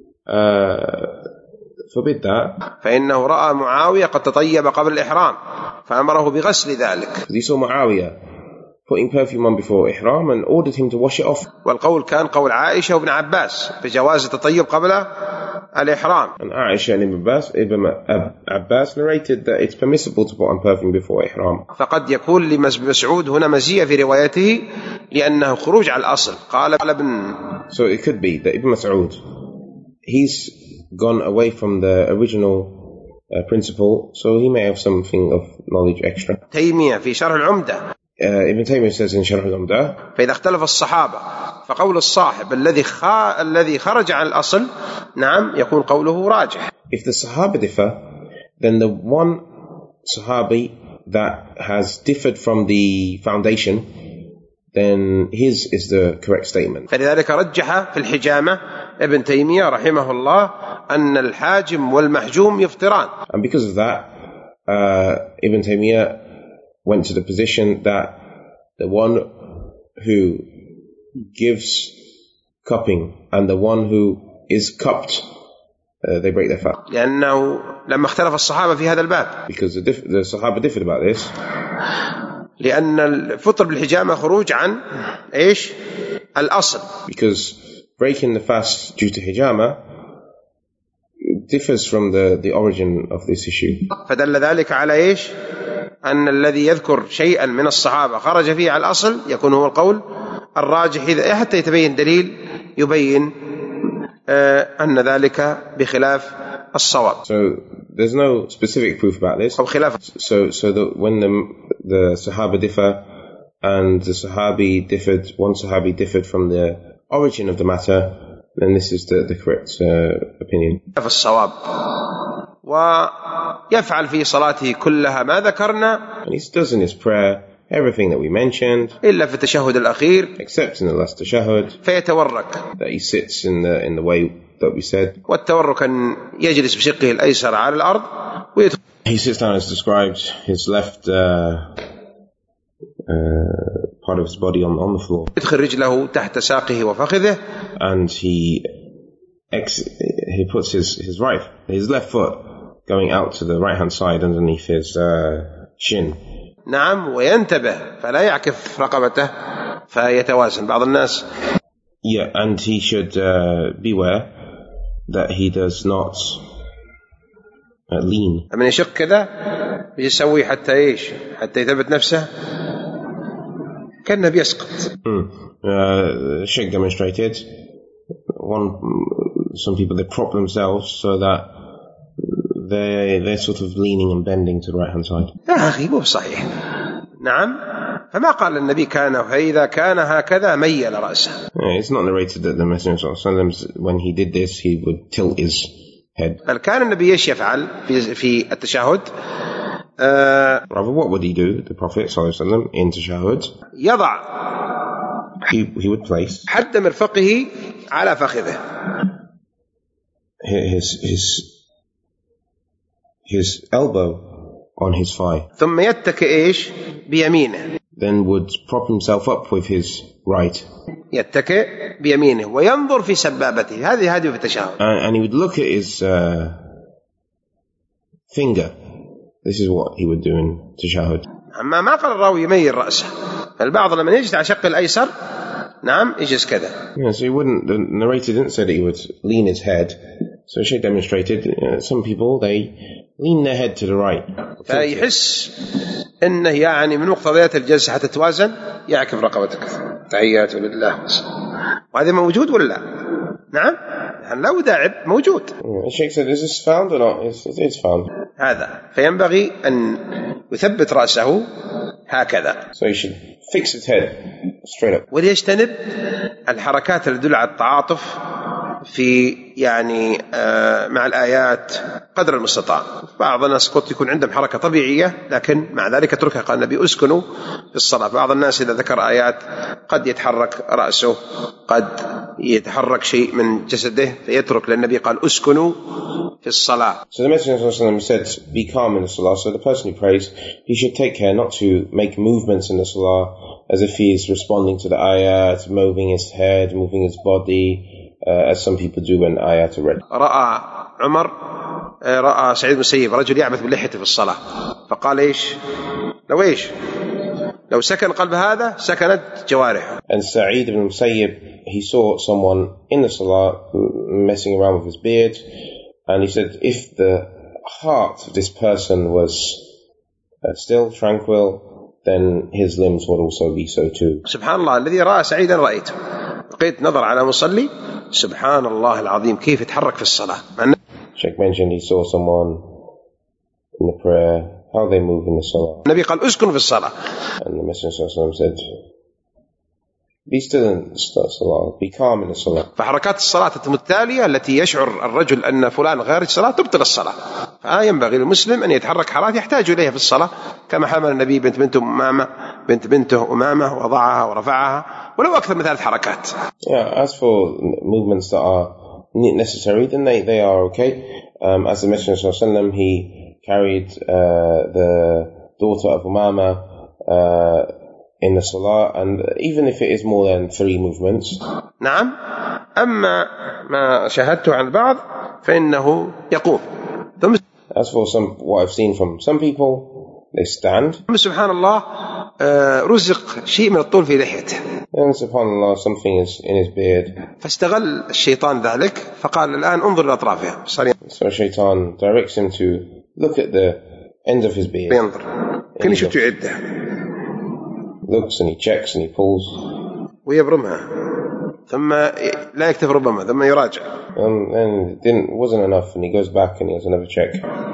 forbid that. فإنه رأى معاوية قد تطيب قبل الإحرام فأمره بغسل ذلك. He saw Muawiyah putting perfume on before ihram and ordered him to wash it off. والقول كان قول عائشة وابن عباس بجواز التطيب قبل الإحرام. And Aisha and Ibn Abbas narrated that it's permissible to put on perfume before ihram. فقد يكون لمسعود هنا مزية في روايته لأنه خروج على الأصل. قال ابن. So it could be that Ibn Mas'ud, he's gone away from the original principle, so he may have something of knowledge extra. تيمية في شرح العمدة. Ibn Taymiyyah says in Sharh al-Umdah, فإذا اختلف الصحابة فقول الصاحب الذي خرج عن الأصل نعم يكون قوله راجح. If the Sahaba differ, then the one Sahabi that has differed from the foundation, then his is the correct statement. فلذلك رجح في الحجامة ابن تيمية رحمه الله أن الحاجم والمحجوم يفطران. And because of that, Ibn Taymiyyah went to the position that the one who gives cupping and the one who is cupped, they break their fast. لأنه لما اختلف الصحابة في هذا الباب. Because the Sahaba differed about this. لأن الفطر بالحجامة خروج عن إيش؟ الأصل. Because breaking the fast due to hijama differs from the origin of this issue. فدل ذلك على إيش؟ أن الذي يذكر شيئا من الصحابة خرج فيه على الأصل يكون هو القول الراجح إذا حتى يتبين دليل يبين أن ذلك بخلاف الصواب. So there's no specific proof about this. أو خلاف. So that when the Sahaba differ and the Sahabi differed, one Sahabi differed from the origin of the matter, then this is the correct opinion. الصواب. ويفعل في صلاته كلها ما ذكرنا. And he does in his prayer everything that we mentioned, إلا في التشهد الأخير, except in the last tashahhud, فيتورك. that he sits in the way that we said. والتورك أن يجلس بشقه الأيسر على الأرض. He sits down as described, his left part of his body on the floor. يدخل رجله تحت ساقه وفخذه. And he puts his left foot going out to the right hand side underneath his shin. نعم. وينتبه فلا يعكف رقبته فيتوازن. بعض الناس Yeah, and he should beware that he does not lean. من يشق كذا يسوي حتى إيش؟ حتى يثبت نفسه كأنه بيسقط. Sheikh demonstrated some people, they prop themselves so that they're sort of leaning and bending to the right hand side. يا أخي مو بصحيح. نعم. فما قال النبي كان فإذا كان هكذا ميل رأسه. It's not narrated that the Messenger sallallahu when he did this he would tilt his head. بل كان النبي ايش يفعل في التشهد؟ Rather, what would he do, the Prophet sallallahu in tashahhud? يضع he would place حد مرفقه على فخذه. his elbow on his thigh. ثم يتكئ ايش؟ بيمينه. Then would prop himself up with his right. يتكئ بيمينه وينظر في سبابته. هذه في التشهد. And he would look at his finger. This is what he would do in tashahhud. ما قال الراوي يميل رأسه. البعض لما يجلس على شق الأيسر نعم يجلس كذا. Yeah, so the narrator didn't say that he would lean his head. So Sheikh demonstrated some people they lean their head to the right. فيحس إنه يعني من مقتضيات الجلسة حتى توازن يعكف رقبتك. تحيات لله. وهذا موجود ولا لا؟ نعم. لو داعب موجود. Sheikh said, is this found or not? It's found. هذا فينبغي أن يثبت رأسه هكذا. So he should fix his head straight up. وليجتنب الحركات اللي تدل على التعاطف في يعني مع الآيات قدر المستطاع. بعض الناس قد يكون عندهم حركة طبيعية لكن مع ذلك تركها. قال النبي اسكنوا في الصلاة. بعض الناس إذا ذكر آيات قد يتحرك رأسه قد يتحرك شيء من جسده فيترك. للنبي قال اسكنوا في الصلاة. So the Messenger said be calm in the salah. So the person who prays he should take care not to make movements in the salah as if he is responding to the ayat, moving his head, moving his body, as some people do when ayat are read. رأى سعيد بن المسيب رجل يعبث بلحيته في الصلاة فقال إيش؟ لو سكن قلب هذا سكنت جوارحه. And Sa'id ibn Musayyib, he saw someone in the salah messing around with his beard, and he said, if the heart of this person was still tranquil, then his limbs would also be so too. سبحان الله الذي رأى سعيدا رأيته. لقيت نظر على مصلي سبحان الله العظيم كيف يتحرك في الصلاة. Sheikh mentioned he saw someone in the prayer, how they move in the salah. النبي قال اسكن في الصلاة. And the Messenger said, be still in the salah, be calm in the salah. فحركات الصلاة المتالية التي يشعر الرجل أن فلان غير الصلاة تبطل الصلاة. فينبغي للمسلم أن يتحرك حركات يحتاج إليها في الصلاة كما حمل النبي بنت بنته أمامة وضعها ورفعها ولو أكثر من 3 حركات. Yeah, as for movements that are necessary, then they are okay. As the Messenger of Allah, he carried the daughter of Umama in the salah, and even if it is more than 3 movements. نعم. أما ما شاهدته عن البعض فإنه يقوم. As for what I've seen from some people, they stand. سبحان الله رزق شيء من الطول في لحيته. And subhanallah, something is in his beard. فاستغل الشيطان ذلك فقال الآن انظر لأطرافها. So shaitan directs him to look at the ends of his beard. ينظر. كل شيء تعده. Looks and he checks and he pulls. ويبرمها. ثم لا يكتفي ربما ثم يراجع. And it wasn't enough and he goes back and he has another check.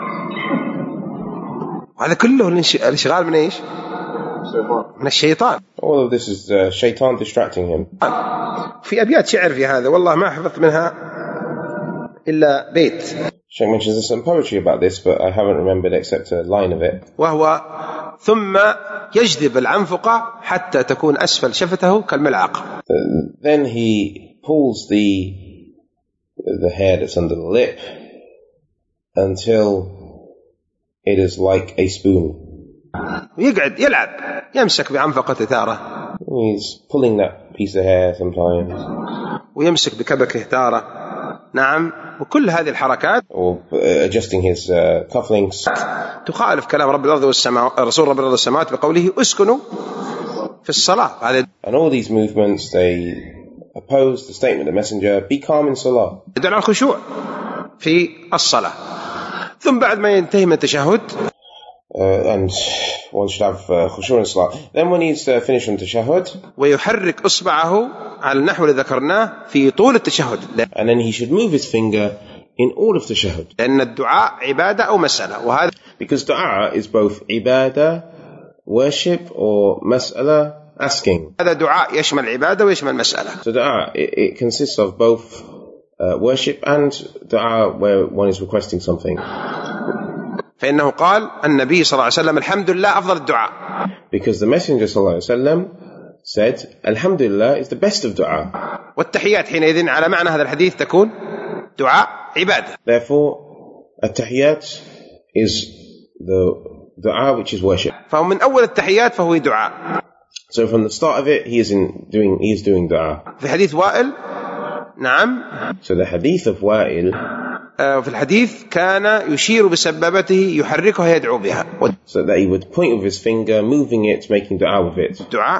وهذا كله الانشغال من ايش؟ من الشيطان. All of this is shaitan distracting him. في أبيات شعر في هذا والله ما حفظت منها إلا بيت. Sheikh mentions there's some poetry about this, but I haven't remembered except a line of it. وهو ثم يجذب العنفقة حتى تكون أسفل شفته كالملعقة. Then he pulls the hair that's under the lip until it is like a spoon. ويقعد يلعب يمسك بعنفقة ثاره. He's pulling that piece of hair sometimes. ويمسك بكبكه تارة. نعم. وكل هذه الحركات or adjusting his cufflinks تخالف كلام رب الأرض والسماوات رسول رب الأرض والسماوات بقوله اسكنوا في الصلاة. and all these movements they oppose the statement of the messenger, be calm in salah. يدل على الخشوع في الصلاة. ثم بعد ما ينتهي من التشهد and one should have khushu' in salah. Then when he's finished from tashahhud, ويحرك إصبعه على النحو اللي ذكرناه في طول التشهد. and then he should move his finger in all of tashahhud. لأن الدعاء عبادة أو مسألة. وهذا because du'a is both ibadah, worship, or mas'ala, asking. هذا دعاء يشمل عبادة ويشمل مسألة. So du'a it consists of both worship and du'a where one is requesting something. فإنه قال النبي صلى الله عليه وسلم الحمد لله أفضل الدعاء. Because the messenger صلى الله عليه وسلم said alhamdulillah is the best of du'a. والتحيات حينئذ على معنى هذا الحديث تكون دعاء عبادة. Therefore التحيات is the du'a which is worship. فهو من أول التحيات فهو دعاء. So from the start of it he is doing du'a. في حديث وائل نعم. So the hadith of Wa'il في الحديث كان يشير بسبابته يحركها يدعو بها. So that he would point with his finger, moving it, making dua with it. دعاء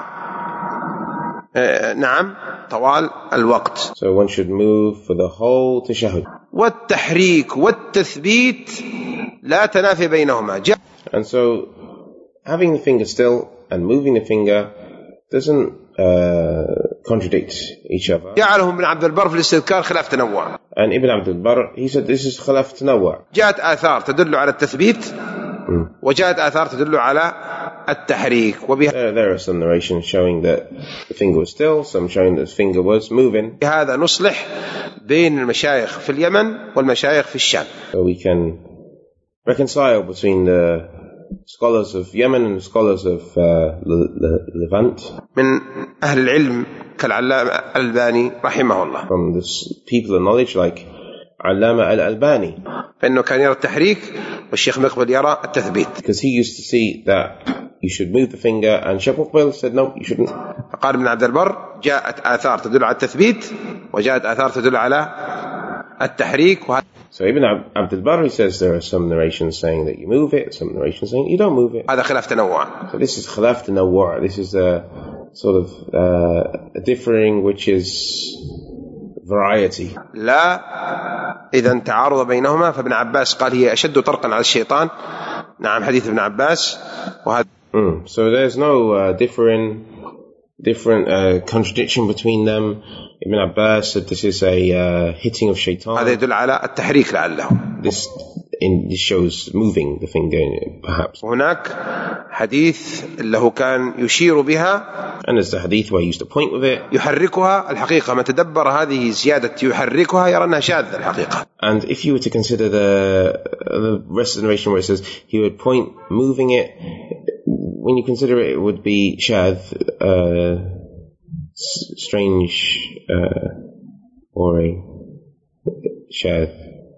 نعم طوال الوقت. So one should move for the whole tashahhud. والتحريك والتثبيت لا تنافي بينهما. And so having the finger still and moving the finger doesn't contradict each other. جعله ابن عبد البر في الاستذكار خلاف تنوع. And Ibn Abd al-Barr, he said this is خلاف تنوع. جاءت آثار تدل على التثبيت وجاءت آثار تدل على التحريك. There are some narrations showing that the finger was still, some showing that the finger was moving. هذا نصلح بين المشايخ في اليمن والمشايخ في الشام. So we can reconcile between the scholars of Yemen and the scholars of Levant. من أهل العلم كالعلامة الألباني رحمه الله. From the people of knowledge like Allama al-Albani. فإنه كان يرى التحريك والشيخ مقبل يرى التثبيت. Because he used to see that you should move the finger and Sheikh Muqbil said no, you shouldn't. فقال ابن عبد البر جاءت آثار تدل على التثبيت وجاءت آثار تدل على التحريك. So Ibn Abd al-Barr, he says there are some narrations saying that you move it, some narrations saying you don't move it. هذا خلاف تنوع. So this is khilaf tanawwu'. This is a sort of a differing which is variety. لا إذا تعارض بينهما فابن عباس قال هي أشد طرقا على الشيطان. نعم حديث ابن عباس. وهذا So there's no different contradiction between them. Ibn Abbas said this is a hitting of shaitan. هذا يدل على التحريك لعله. This shows moving the finger perhaps. هناك حديث له كان يشير بها. And there's the hadith where he used to point with it. يحركها الحقيقة ما تدبر هذه زيادة يحركها يرى أنها شاذة الحقيقة. And if you were to consider the rest of the narration where it says he would point moving it, when you consider it, it would be shadh, strange, or a shadh,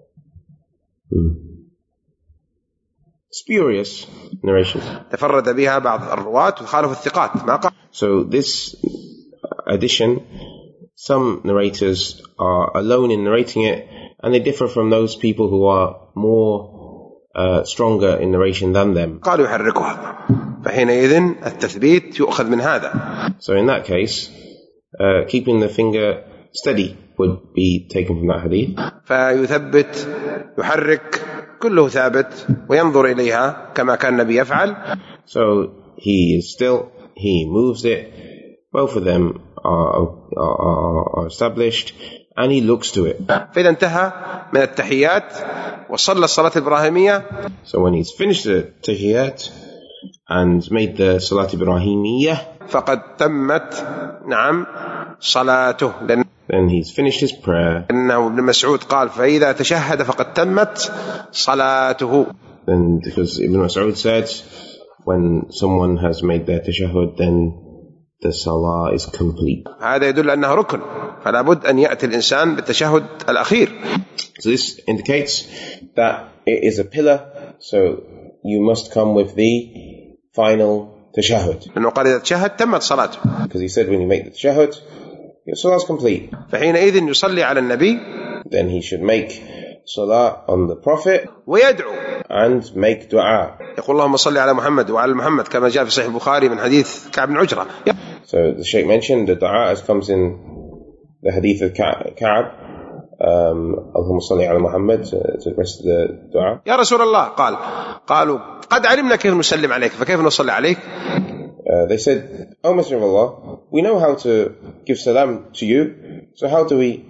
spurious narration. تفرد بها بعض الرواة وخالف الثقات ما قال. So this addition, some narrators are alone in narrating it, and they differ from those people who are more stronger in narration than them. قالوا يحركها فحينئذ التثبيت يؤخذ من هذا. So in that case, keeping the finger steady would be taken from that hadith. فيثبت يحرك كله ثابت وينظر إليها كما كان النبي يفعل. So he is still, he moves it, both of them are established, and he looks to it. فإذا انتهى من التحيات وصلى الصلاة الإبراهيمية. So when he's finished the tahiyat and made the salat ibrahimiyah, فقد تمت نعم صلاته. then he's finished his prayer. إنه ابن مسعود قال فإذا تشهد فقد تمت صلاته. Then because Ibn Mas'ud said when someone has made their tashahhud then the salah is complete. هذا يدل أنه ركن فلا بد أن يأتي الإنسان بالتشهد الأخير. So this indicates that it is a pillar, so you must come with the final tashahhud. لأنه قال إذا تشهد تمت صلاته. Because he said when you make the tashahhud, your salah is complete. فحينئذ يصلي على النبي. Then he should make salah on the Prophet. ويدعو. And make dua. يقول اللهم صل على محمد وعلى محمد كما جاء في صحيح البخاري من حديث كعب بن عجرة. So the Shaykh mentioned the dua as comes in the hadith of Ka'ab. اللهم صل على محمد to rest the dua. يا رسول الله قالوا قد علمنا كيف نسلم عليك فكيف نصلي عليك. They said, O Messenger of Allah, we know how to give salam to you, so how do we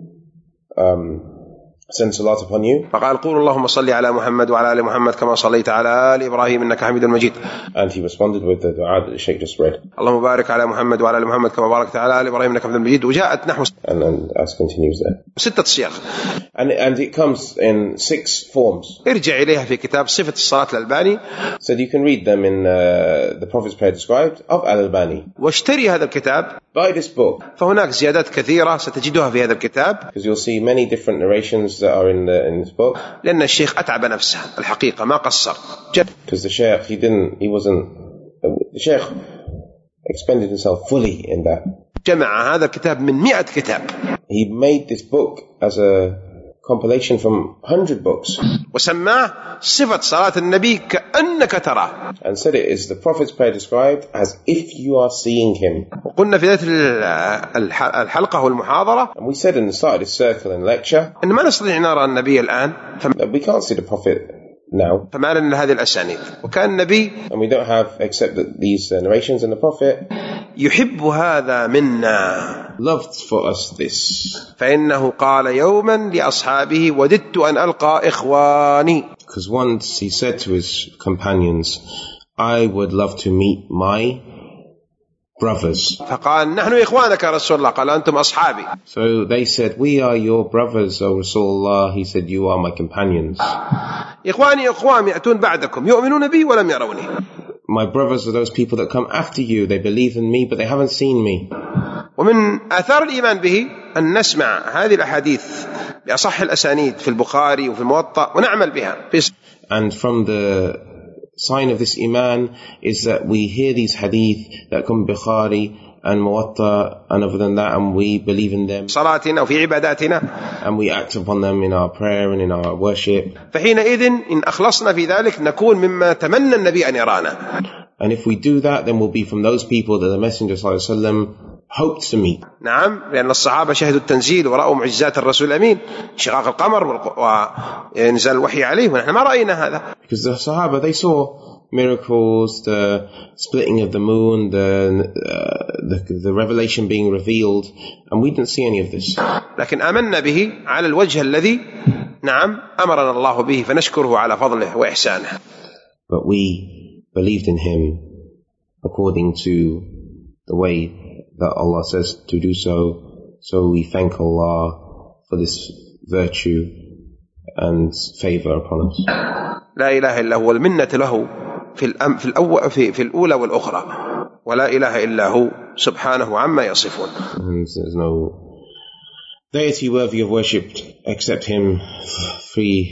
send salat upon you? فقال قولوا اللهم صل على محمد وعلى آل محمد كما صليت على آل إبراهيم إنك حميد مجيد. And he responded with the dua that the Shaykh just read. اللهم بارك على محمد وعلى آل محمد كما باركت على آل إبراهيم إنك حميد مجيد. وجاءت نحو and as continues there. 6 صيغ. And it comes in 6 forms. ارجع إليها في كتاب صفة الصلاة الألباني. So you can read them in the Prophet's prayer described of Al-Albani. واشتري هذا الكتاب. Buy this book. فهناك زيادات كثيرة ستجدها في هذا الكتاب. Because you'll see many different narrations that are in this book. لأن الشيخ أتعب نفسه الحقيقة ما قصر. Because the Shaykh the Shaykh expended himself fully in that. جمع هذا الكتاب من 100 كتاب. He made this book as a compilation from 100 books. وسماه صفة صلاة النبي كأنك تراه. And said it is the Prophet's prayer described as if you are seeing him. وقلنا في ذات الحلقة والمحاضرة. And we said in the start of this circle and lecture. إن ما نستطيع نرى النبي الآن. We can't see the Prophet now. فما لنا هذه الأسانيد. وكان النبي. And we don't have except that these narrations and the Prophet. يحب هذا منا. Loved for us this. فإنه قال يوما لأصحابه وددت أن ألقى إخواني. Because once he said to his companions, I would love to meet my brothers. فقال نحن إخوانك يا رسول الله. قال أنتم أصحابي. So they said, we are your brothers, O Rasulullah. He said, you are my companions. إخواني أقوام يأتون بعدكم يؤمنون بي ولم يروني. My brothers are those people that come after you. They believe in me, but they haven't seen me. ومن آثار الإيمان به أن نسمع هذه الأحاديث بأصح الأسانيد في البخاري وفي الموطأ ونعمل بها. And from the sign of this iman is that we hear these hadith that come Bukhari and Muwatta and other than that, and we believe in them. صلاتنا وفي عباداتنا. And we act upon them in our prayer and in our worship. فحينئذ إن أخلصنا في ذلك نكون مما تمنى النبي أن يرانا. And if we do that, then we'll be from those people that the Messenger صلى الله عليه وسلم hoped to meet. نعم لأن الصحابة شهدوا التنزيل ورأوا معجزات الرسول الأمين انشقاق القمر ونزال الوحي عليه ونحن ما رأينا هذا. Because the Sahaba, they saw miracles, the splitting of the moon, the revelation being revealed, and we didn't see any of this. لكن آمنا به على الوجه الذي نعم أمرنا الله به فنشكره على فضله وإحسانه. But we believed in him according to the way that Allah says to do so we thank Allah for this virtue and favor upon us. لا إله إلا هو المنة له في الأولى والأخرى ولا إله إلا هو سبحانه عما يصفون. There's no deity worthy of worship except him, free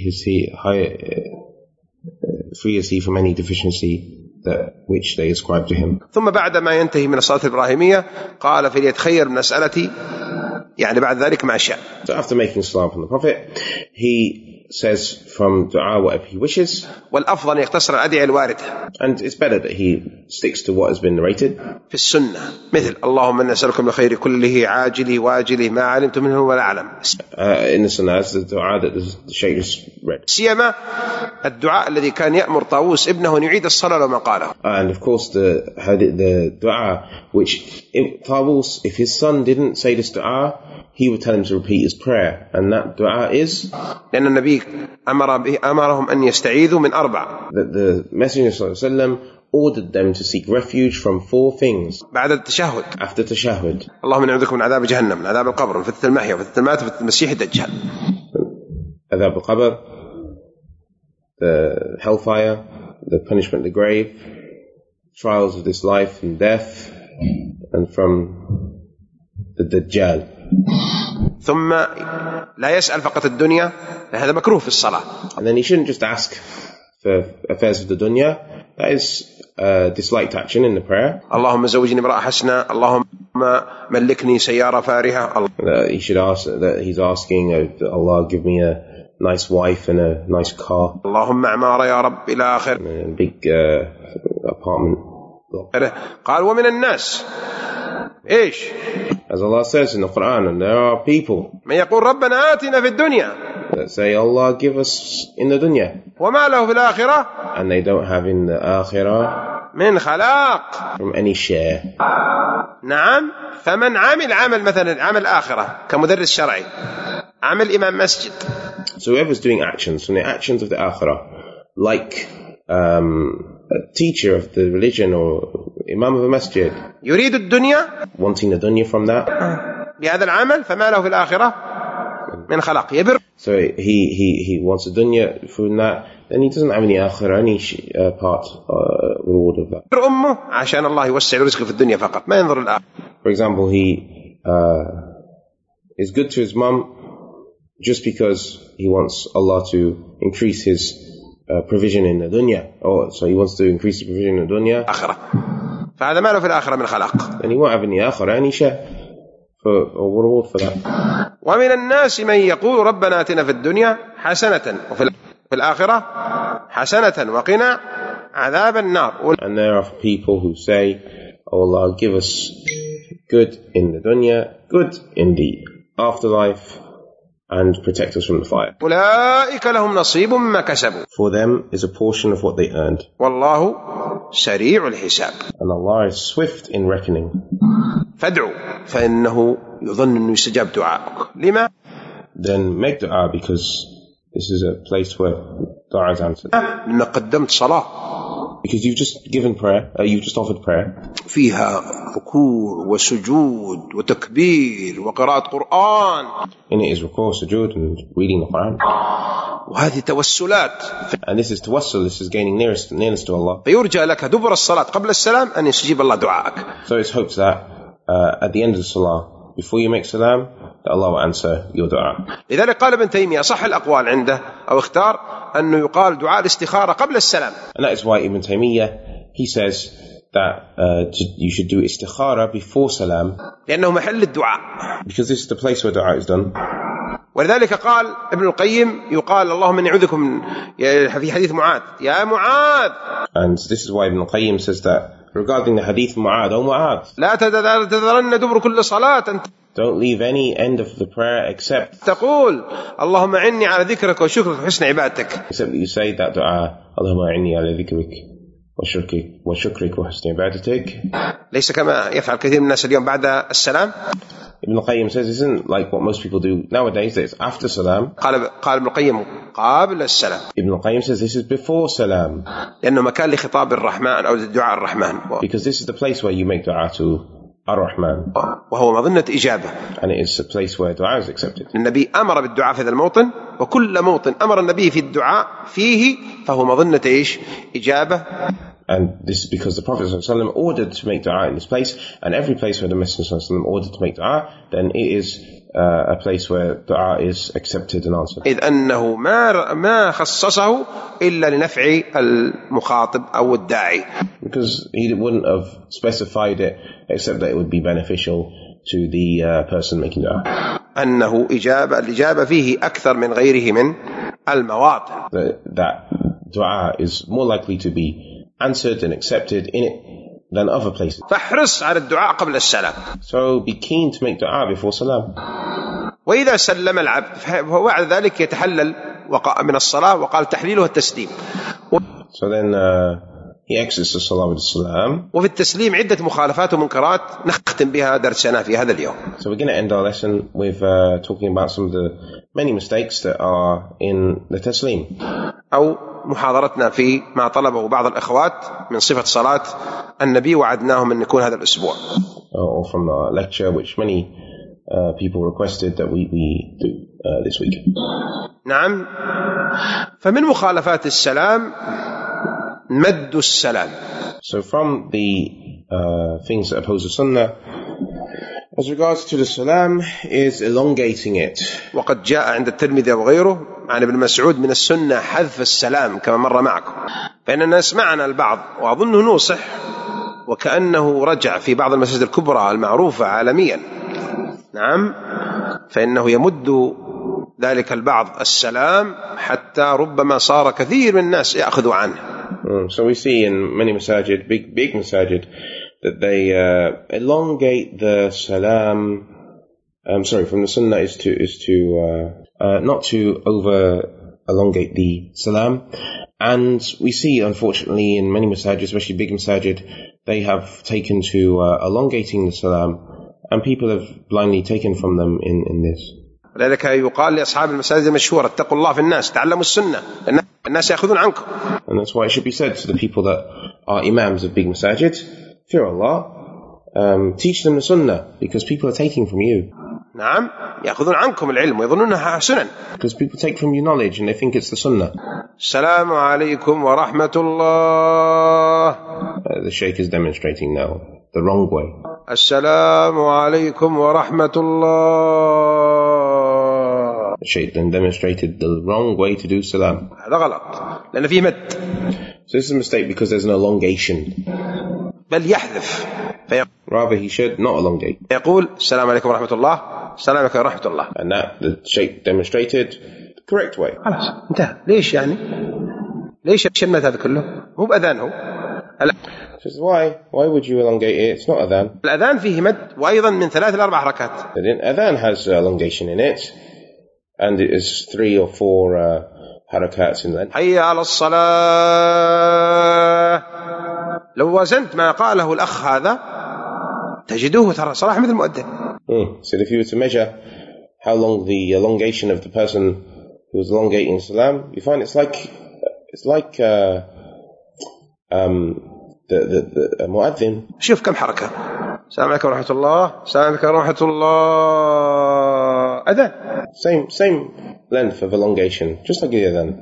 is he from any deficiency which they ascribe to him. ثم بعد ما ينتهي من الصلاة الإبراهيمية قال فليتخير من مسألتي يعني بعد ذلك ما شاء. So after making salam from the Prophet, he says from dua whatever he wishes. والأفضل أن يقتصر الأدعية الواردة. And it's better that he sticks to what has been narrated. في السنة مثل اللهم إنا نسألك من الخير كله عاجله واجله ما علمت منه ولا أعلم. In the sunnah, the dua that the Shaykh just read. سيما الدعاء الذي كان يأمر طاووس ابنه أن يعيد الصلاة لما قاله. And of course the dua which Tawus, if his son didn't say this dua, he would tell him to repeat his prayer, and that dua is لأن النبي أمرهم أن يستعيذوا من 4. That the Messenger صلى الله عليه وسلم ordered them to seek refuge from 4 things. بعد التشهد. After tashahhud. اللهم إني أعوذ بك من عذاب جهنم من عذاب القبر من فتنة المحيا وفتنة الممات وفتنة المسيح الدجال. عذاب القبر, the hellfire, the punishment, the grave, trials of this life and death, and from the Dajjal. ثم لا يسأل فقط الدنيا هذا مكروه في الصلاة. And then he shouldn't just ask for affairs of the dunya. That is disliked action in the prayer. اللهم زوجني امرأة حسنة. اللهم ملكني سيارة فارهة. He should ask that he's asking, Allah give me a nice wife and a nice car. اللهم عمارة يا رب إلى آخر. A big apartment. قال ومن الناس إيش؟ As Allah says in the Quran, and there are people من يقول ربنا آتنا في الدنيا that say, Allah give us in the dunya, وما له في الآخرة and they don't have in the akhirah من خلاق from any share. نعم. فمن عمل مثلا عمل آخرة كمدرس شرعي، عمل إمام مسجد. So whoever's doing actions from the actions of the akhirah, like a teacher of the religion or imam of a masjid, يريد الدنيا wanting the dunya from that, بهذا العمل فما له في الآخرة من خلاق. يبر. so he wants the dunya from that, then he doesn't have any akhirah, any part reward of that. يبر أمه عشان الله يوسع رزقه في الدنيا فقط، ما ينظر الآخرة. For example, he is good to his mum just because he wants Allah to increase his provision in the dunya, so he wants to increase the provision in the dunya, آخرة. فهذا ما له في الآخرة من خلاق. and he won't have any akhirah, any share for or reward for that. ومن الناس من يقول ربنا آتنا في الدنيا حسنة وفي الآخرة حسنة وقنا عذاب النار. And there are people who say, oh Allah, give us good in the dunya, good in the afterlife, and protect us from the fire. أولئك لهم نصيب مما كسبوا. For them is a portion of what they earned. والله سريع الحساب. And Allah is swift in reckoning. فادعوا فإنه يظن أنه يستجاب دعائك. لما؟ Then make dua, because this is a place where dua is answered. لأن قدمت صلاة. Because you've just given prayer, you've just offered prayer. فيها ركوع وسجود وتكبير وقراءة قرآن. In it is ruku', sujood, and reading the Quran. وهذه توسلات. And this is tawassul, this is gaining nearness to Allah. فيرجى لك دبر الصلاة قبل السلام أن يستجيب الله دعائك. So it's hoped that at the end of the salah, before you make salam, that Allah will answer your dua. لذلك قال ابن تيمية صح الأقوال عنده أو اختار أنه يقال دعاء الاستخارة قبل السلام. And that is why Ibn Taymiyyah, he says that you should do istikhara before salam, لأنه محل الدعاء. because this is the place where dua is done. ولذلك قال ابن القيم يقال اللهم إني أعوذكم في حديث معاذ يا معاذ. And this is why Ibn Qayyim says that regarding the hadith Mu'adh, oh Mu'adh, لا تذرن دبر كل صلاة. don't leave any end of the prayer except تقول اللهم أعني على ذكرك وشكرك وحسن عبادتك. Except that you say that dua, Allahumma a'inni ala dhikrik wa shukrik wa husni ibadatik. ليس كما يفعل كثير من الناس اليوم بعد السلام. Ibn Qayyim says this isn't like what most people do nowadays, that it's after salam. قال ابن القيم قبل السلام. Ibn Qayyim says this is before salam, لأنه مكان لخطاب الرحمن أو دعاء الرحمن. because this is the place where you make dua to Ar-Rahman, وهو مظنة إجابة. and it is a place where dua is accepted. النبي أمر بالدعاء في هذا الموطن، وكل موطن أمر النبي في الدعاء فيه فهو مظنة إيش؟ إجابة. And this is because the Prophet ﷺ ordered to make dua in this place, and every place where the Messenger ﷺ ordered to make dua, then it is a place where dua is accepted and answered. إذ أنه ما خصصه إلا لنفع المخاطب أو الداعي. Because he wouldn't have specified it except that it would be beneficial to the person making dua. أنه الإجابة فيه أكثر من غيره من المواطن. That dua is more likely to be answered and accepted in it than other places. فاحرص على الدعاء قبل السلام. So be keen to make dua before salam. وإذا سلم العبد فهو بعد ذلك يتحلل من الصلاة، وقال تحليله التسليم. So then he exits the salah with the salam. وفي التسليم عدة مخالفات ومنكرات نختم بها درسنا في هذا اليوم. So we're going to end our lesson with talking about some of the many mistakes that are in the taslim. أو محاضرتنا في ما طلبه بعض الأخوات من صفة صلاة النبي، وعدناهم أن يكون هذا الأسبوع. Or from a lecture which many people requested that we do this week. نعم. فمن مخالفات السلام مد السلام. So from the things that oppose the sunnah as regards to the salam is elongating it. وقد جاء عند الترمذي وغيره عن ابن مسعود من السنة حذف السلام كما مر معكم. فإننا سمعنا البعض وأظنه نوصح وكأنه رجع في بعض المساجد الكبرى المعروفة عالميا، نعم، فإنه يمد ذلك البعض السلام حتى ربما صار كثير من الناس يأخذوا عنه. So we see in many masajid, big masajid, that they elongate the salam. From the sunnah is to not to over elongate the salam. And we see, unfortunately, in many masajid, especially big masajid, they have taken to elongating the salam, and people have blindly taken from them in this. ولذلك يقال لأصحاب المساجد المشهورة اتقوا الله في الناس، تعلموا السنة، الناس يأخذون عنكم. And that's why it should be said to the people that are imams of big masajid, fear Allah, teach them the sunnah, because people are taking from you. نعم، يأخذون عنكم العلم ويظنونها سنن. Because people take from you knowledge and they think it's the sunnah. السلام عليكم ورحمة الله. The Shaykh is demonstrating now the wrong way. السلام عليكم ورحمة الله. The Shaykh then demonstrated the wrong way to do salam. هذا غلط لأن فيه مد. So this is a mistake because there's an elongation. بل يحذف. Rather he should not elongate. يقول السلام عليكم ورحمة الله، السلام عليكم ورحمة الله. And that the Shaykh demonstrated the correct way. خلاص انتهى. ليش يعني؟ ليش المد هذا كله؟ مو بأذان هو. Says why would you elongate it? It's not adhan. الأذان فيه مد وأيضا من 3 إلى 4 حركات. Adhan has elongation in it, and it is 3 or 4 harakats in that. حي على الصلاة. لو وزنت ما قاله الأخ هذا تجدوه ترى صراحة مثل المؤذن. So if you were to measure how long the elongation of the person who was elongating salam, you find it's like the muadhin. شوف كم حركة. السلام عليكم ورحمة الله، السلام عليكم ورحمة الله. أذان. Same length of elongation, just like the adhan.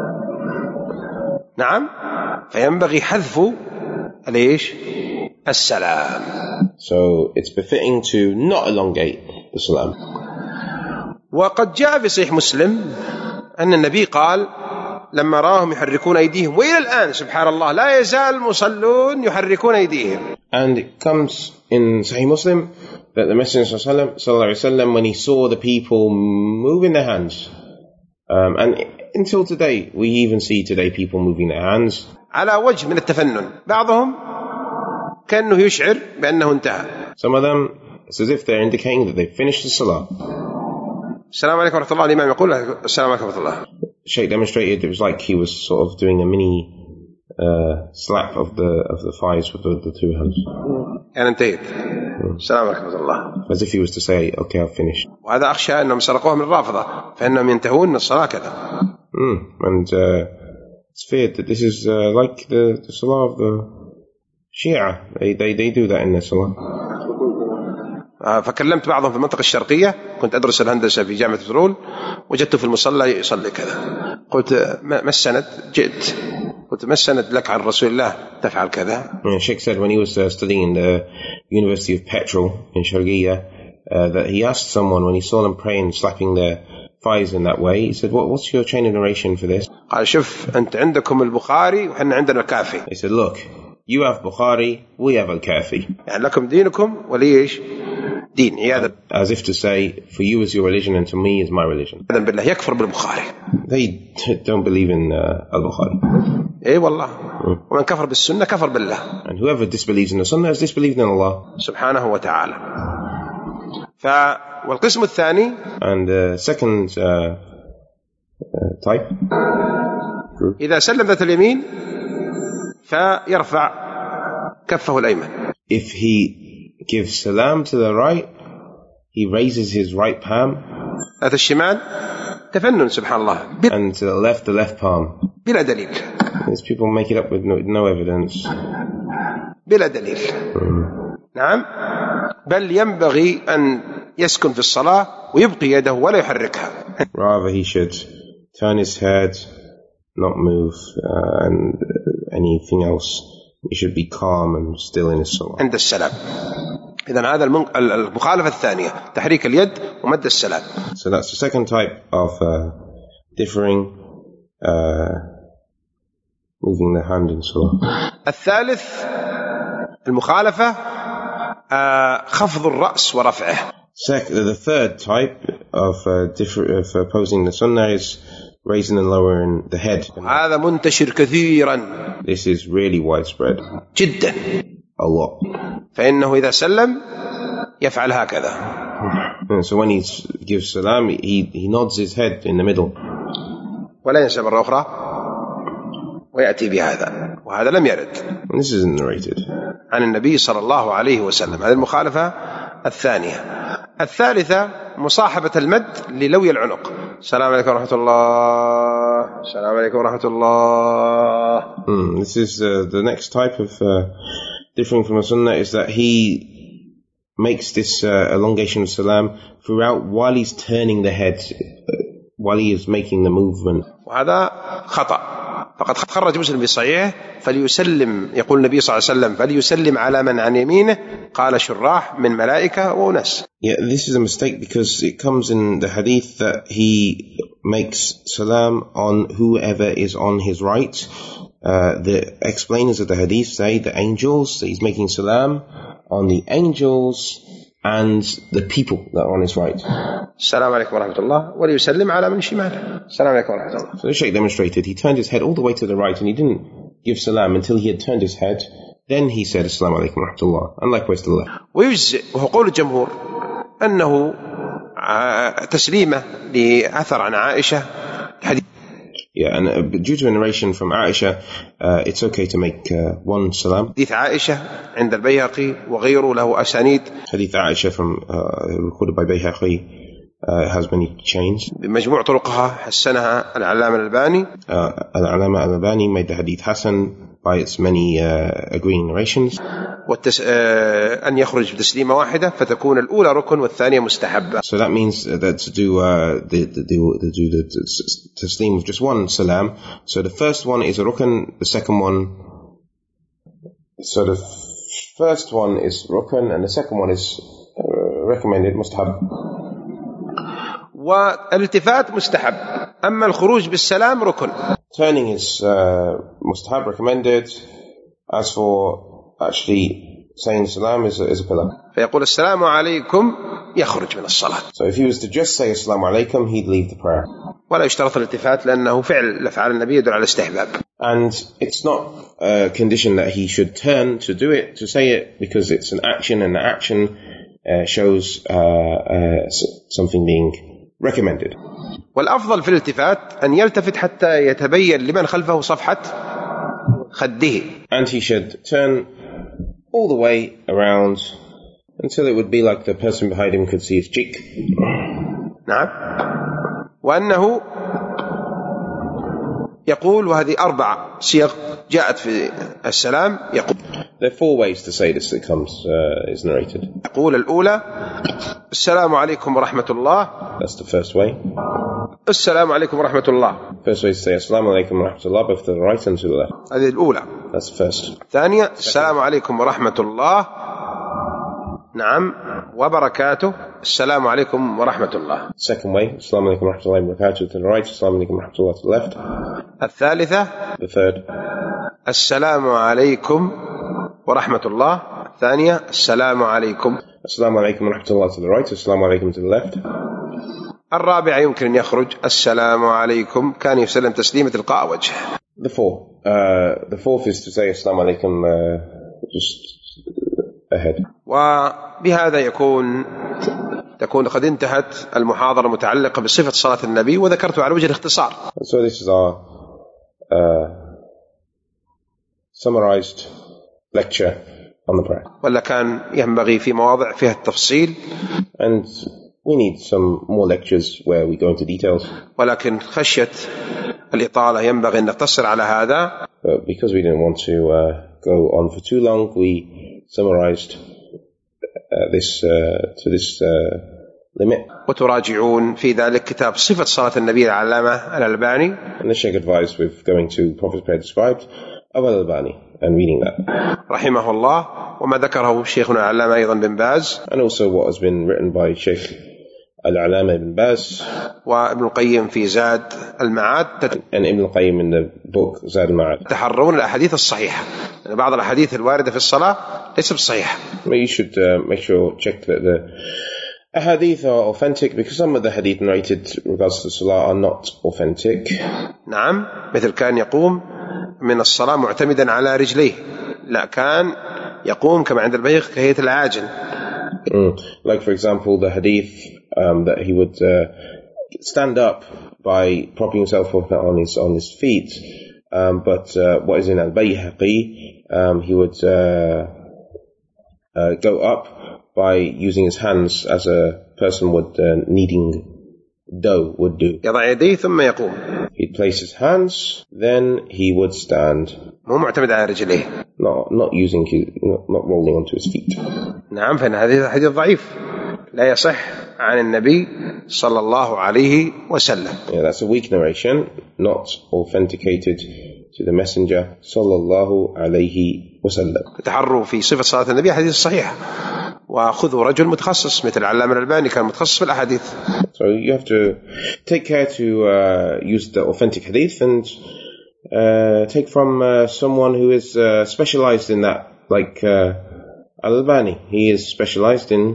نعم. فينبغي حذف ليش؟ السلام. So it's befitting to not elongate the salam. وقد جاء في صحيح مسلم أن النبي قال لما راهم يحركون أيديهم، وإلى الآن سبحان الله لا يزال المصلون يحركون أيديهم. And it comes in Sahih Muslim that the Messenger sallallahu alaihi wasallam, when he saw the people moving their hands, and until today we even see today people moving their hands على وجه من التفنن، بعضهم كأنه يشعر بأنه انتهى. Some of them, it's as if they're indicating that they've finished the salah. السلام عليكم ورحمة الله. الإمام يقول السلام عليكم ورحمة الله. Shaykh demonstrated it was like he was sort of doing a mini slap of the thighs with the 2 hands. يعني انتهيت. السلام عليكم ورحمة الله. As if he was to say, okay, I've finished. وهذا أخشى أنهم سرقوه من الرافضة فإنهم ينتهون من الصلاة كذا. And it's feared that this is like the salah of the Shia. They do that in their salah. فكلمت بعضهم في المنطقة الشرقية، كنت أدرس الهندسة في جامعة بترول، وجدته في المصلى يصلي كذا. قلت ما السند؟ جئت قلت ما السند لك عن رسول الله تفعل كذا. Sheikh said when he was studying in the University of Petrol in Sharqiya that he asked someone when he saw them praying slapping their thighs in that way, he said what's your chain of narration for this? قال شوف أنت عندكم البخاري وحنا عندنا الكافي. He said look, you have Bukhari, we have al-Kafi. يعني لكم دينكم ولي إيش دين. عياذا. As if to say, for you is your religion and to me is my religion. عياذا بالله يكفر بالبخاري. They don't believe in al-Bukhari. إيه والله. ومن كفر بالسنة كفر بالله. And whoever disbelieves in the Sunnah has disbelieved in Allah سبحانه وتعالى. والقسم الثاني. And the second type. إذا سلم ذات اليمين فيرفع كفه الأيمن. If he gives salam to the right, he raises his right palm. ذات الشمال تفنن سبحان الله. And to the left palm. بلا دليل. These people make it up with no evidence. بلا دليل. نعم. بل ينبغي أن يسكن في الصلاة ويبقي يده ولا يحركها. Rather he should turn his head, not move, and anything else. He should be calm and still in his salah. عند السلام. إذن هذا المخالفة الثانية تحريك اليد ومد السلام. So that's the second type of differing moving the hand in salah. الثالث المخالفة خفض الرأس ورفعه. The third type of opposing the sunnah is raising and lowering the head. هذا منتشر كثيرا. This is really widespread. جدا. A lot. فإنه إذا سلم يفعل هكذا. So when he gives salam, he nods his head in the middle. ولا ينسى مرة أخرى ويأتي بهذا، وهذا لم يرد. And this isn't narrated عن النبي صلى الله عليه وسلم. هذه المخالفة الثانية. الثالثة مصاحبة المد للوي العنق. السلام عليكم ورحمة الله، السلام عليكم ورحمة الله. This is the next type of differing from the sunnah, is that he makes this elongation of salam throughout while he's turning the head, while he is making the movement. وهذا خطأ. فقد خرج مسلم في صحيحه فليسلم، يقول النبي صلى الله عليه وسلم فليسلم على من عن يمينه، قال شراح من ملائكة وأناس. Yeah, this is a mistake because it comes in the hadith that he makes salam on whoever is on his right. The explainers of the hadith say the angels, that he's making salam on the angels and the people that are on his right. السلام عليكم ورحمة الله وليسلم على من شماله. السلام عليكم ورحمة الله. So the Shaykh demonstrated, he turned his head all the way to the right and he didn't give salam until he had turned his head. Then he said Assalamu alaikum wa rahmatullah, and likewise to the left. ويجزئ، وهو قول الجمهور أنه تسليمة لأثر عن عائشة. Yeah, and due to a narration from Aisha, it's okay to make one salam. حديث عائشة عند البيهقي وغيره له أسانيد. Hadith Aisha from recorded by Bayhaqi has many chains. بمجموع طرقها حسنها العلامة الألباني. Al-Alama al-Albani made the hadith Hasan by its many agreeing narrations. أن يخرج بتسليمة واحدة فتكون الأولى ركن والثانية مستحبة. So that means that to do the taslim with just one salam. So the first one is a rukn, the second one. So the first one is rukn and the second one is recommended mustahab. والالتفات مستحب، أما الخروج بالسلام ركن. Turning is mustahab, recommended. As for actually saying salam is a pillar. فيقول السلام عليكم يخرج من الصلاة. So if he was to just say assalamu alaikum, he'd leave the prayer. ولا يشترط الالتفات لأنه فعل أفعال النبي يدل على الاستحباب. And it's not a condition that he should turn to do it, to say it, because it's an action, and the action shows something being recommended. والأفضل في الالتفات أن يلتفت حتى يتبين لمن خلفه صفحة خده. And he should turn all the way around until it would be like the person behind him could see his cheek. نعم. وأنه يقول، وهذه 4 صيغ جاءت في السلام، يقول. There are 4 ways to say this that is narrated. يقول الأولى السلام عليكم ورحمة الله. That's the first way. السلام عليكم ورحمة الله. First way is to say Assalamu alaikum wa rahmatullah, both to the right and to the left. هذه الأولى. That's the first. ثانية السلام عليكم ورحمة الله، نعم، وبركاته. السلام عليكم ورحمة الله. Second way, Assalamu alaikum wa rahmatullahi wa barakatuh to the right, Assalamu alaikum wa rahmatullah to the left. الثالثة The third, السلام عليكم ورحمة الله. الثانية السلام عليكم. Assalamu alaikum wa rahmatullah to the right, Assalamu alaikum to the left. الرابعة يمكن أن يخرج السلام عليكم كان يسلم تسليمة تلقاء وجهه. The fourth is to say Assalamu alaikum just ahead. وبهذا تكون قد انتهت المحاضرة المتعلقة بصفة صلاة النبي، وذكرت على وجه الاختصار. So this is our summarized lecture on the prayer. ولا كان ينبغي في مواضع فيها التفصيل. And we need some more lectures where we go into details. ولكن خشية الإطالة ينبغي أن نقتصر على هذا. But because we didn't want to go on for too long, we summarized this to this limit. وتراجعون في ذلك كتاب صفة صلاة النبي العلامة الألباني. And the Shaykh advised with going to Prophet's Prayer Described of Al-Albani and reading that. رحمه الله. وما ذكره شيخنا العلامة أيضا بن باز. And also what has been written by Shaykh Al-Alama ibn Baz, وابن القيم في زاد المعاد. and Ibn al-Qayyim in the book Zad al-Ma'ad. تحرون الأحاديث الصحيحة، يعني بعض الأحاديث الواردة في الصلاة ليس بصحيحة. You should make sure, check that the ahadith are authentic, because some of the hadith narrated in regards to the salah are not authentic. نعم، مثل كان يقوم من الصلاة معتمدا على رجليه، لا، كان يقوم كما عند البيهقي كهيئة العاجل. Like for example the hadith that he would stand up by propping himself up on his feet, but what is in al-Bayhaqi, he would go up by using his hands as a person would kneading dough would do. يضع يديه ثم يقوم. He'd place his hands, then he would stand. مو معتمد على رجليه. Not using not rolling onto his feet. نعم، فإن هذا حديث ضعيف لا يصح عن النبي صلى الله عليه وسلم. Yeah, that's a weak narration, not authenticated to the messenger صلى الله عليه وسلم. تحروا في صفة صلاة النبي حديث صحيح، وخذوا رجل متخصص مثل العلامة الألباني كان متخصص في الأحاديث. So you have to take care to use the authentic hadith and take from someone who is specialized in that, like Al-Albani. He is specialized in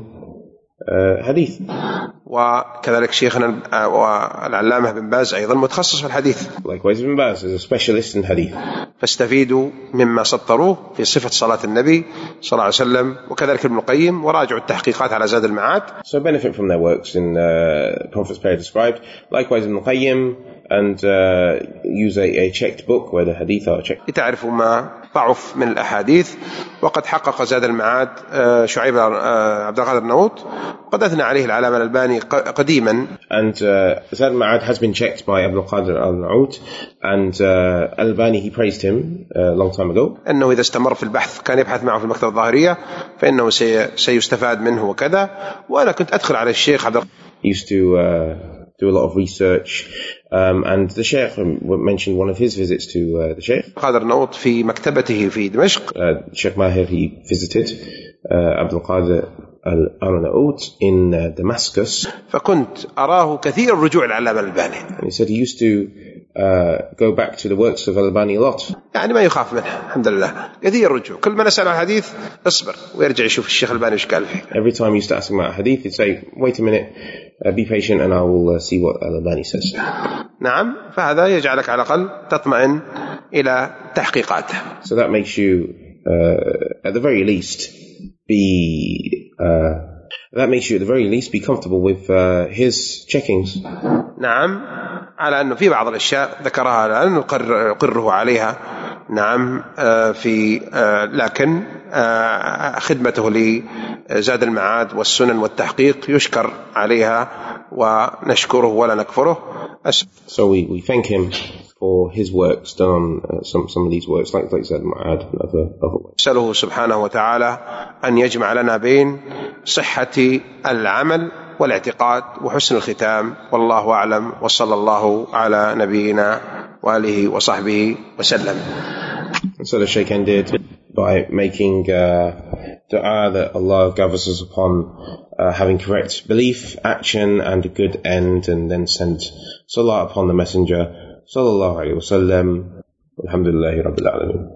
hadith. وكذلك شيخنا والعلامة بن باز أيضا متخصص في الحديث. Likewise Ibn Baz is a specialist in hadith. فاستفيدوا مما سطروه في صفة صلاة النبي صلى الله عليه وسلم، وكذلك ابن القيم، وراجعوا التحقيقات على زاد المعاد. So benefit from their works in Prophet's prayer described. Likewise Ibn Qayyim, and use a checked book where the hadith are checked. لتعرفوا ما ضعف من الأحاديث. وقد حقق زاد المعاد شعيب عبد القادر النوط، قد أثنى عليه العلامة الألباني قديما. And Zad al-Ma'ad has been checked by Abdul Qadir al-Naut, and Al-Albani, he praised him a long time ago. أنه إذا استمر في البحث كان يبحث معه في المكتبة الظاهرية فإنه سيستفاد منه وكذا. وأنا كنت أدخل على الشيخ عبد He used to do a lot of research, and the Sheikh mentioned one of his visits to the Sheikh قادر النوط في مكتبته في دمشق. Sheikh Mahir, he visited Abdul Qadir al-Naut in Damascus. فكنت أراه كثير الرجوع للعلامة الألباني. He said he used to go back to the works of Al-Albani a lot. يعني ما يخاف منه، الحمد لله، كثير الرجوع. كل ما نسأل عن الحديث اصبر ويرجع يشوف الشيخ الألباني وش قال فيه. Every time he used to ask him about a hadith, he'd say, wait a minute, be patient and I will see what Al-Albani says. نعم، فهذا يجعلك على الأقل تطمئن إلى تحقيقاته. So that makes you at the very least be comfortable with his checkings. نعم، على أنه في بعض الأشياء ذكرها لأن نقره عليها. نعم، في لكن خدمته لزاد المعاد والسنن والتحقيق يشكر عليها ونشكره ولا نكفره. So we thank him for his works done on some of these works, like Zad al-Ma'ad and other works. أسأله سبحانه وتعالى أن يجمع لنا بين صحة العمل والاعتقاد وحسن الختام، والله أعلم، وصلى الله على نبينا وآله وصحبه وسلم. So the Shaykh ended by making dua that Allah gathers us upon having correct belief, action and a good end, and then send salah upon the messenger sallallahu alaihi wasallam. Alhamdulillahi rabbil alamin.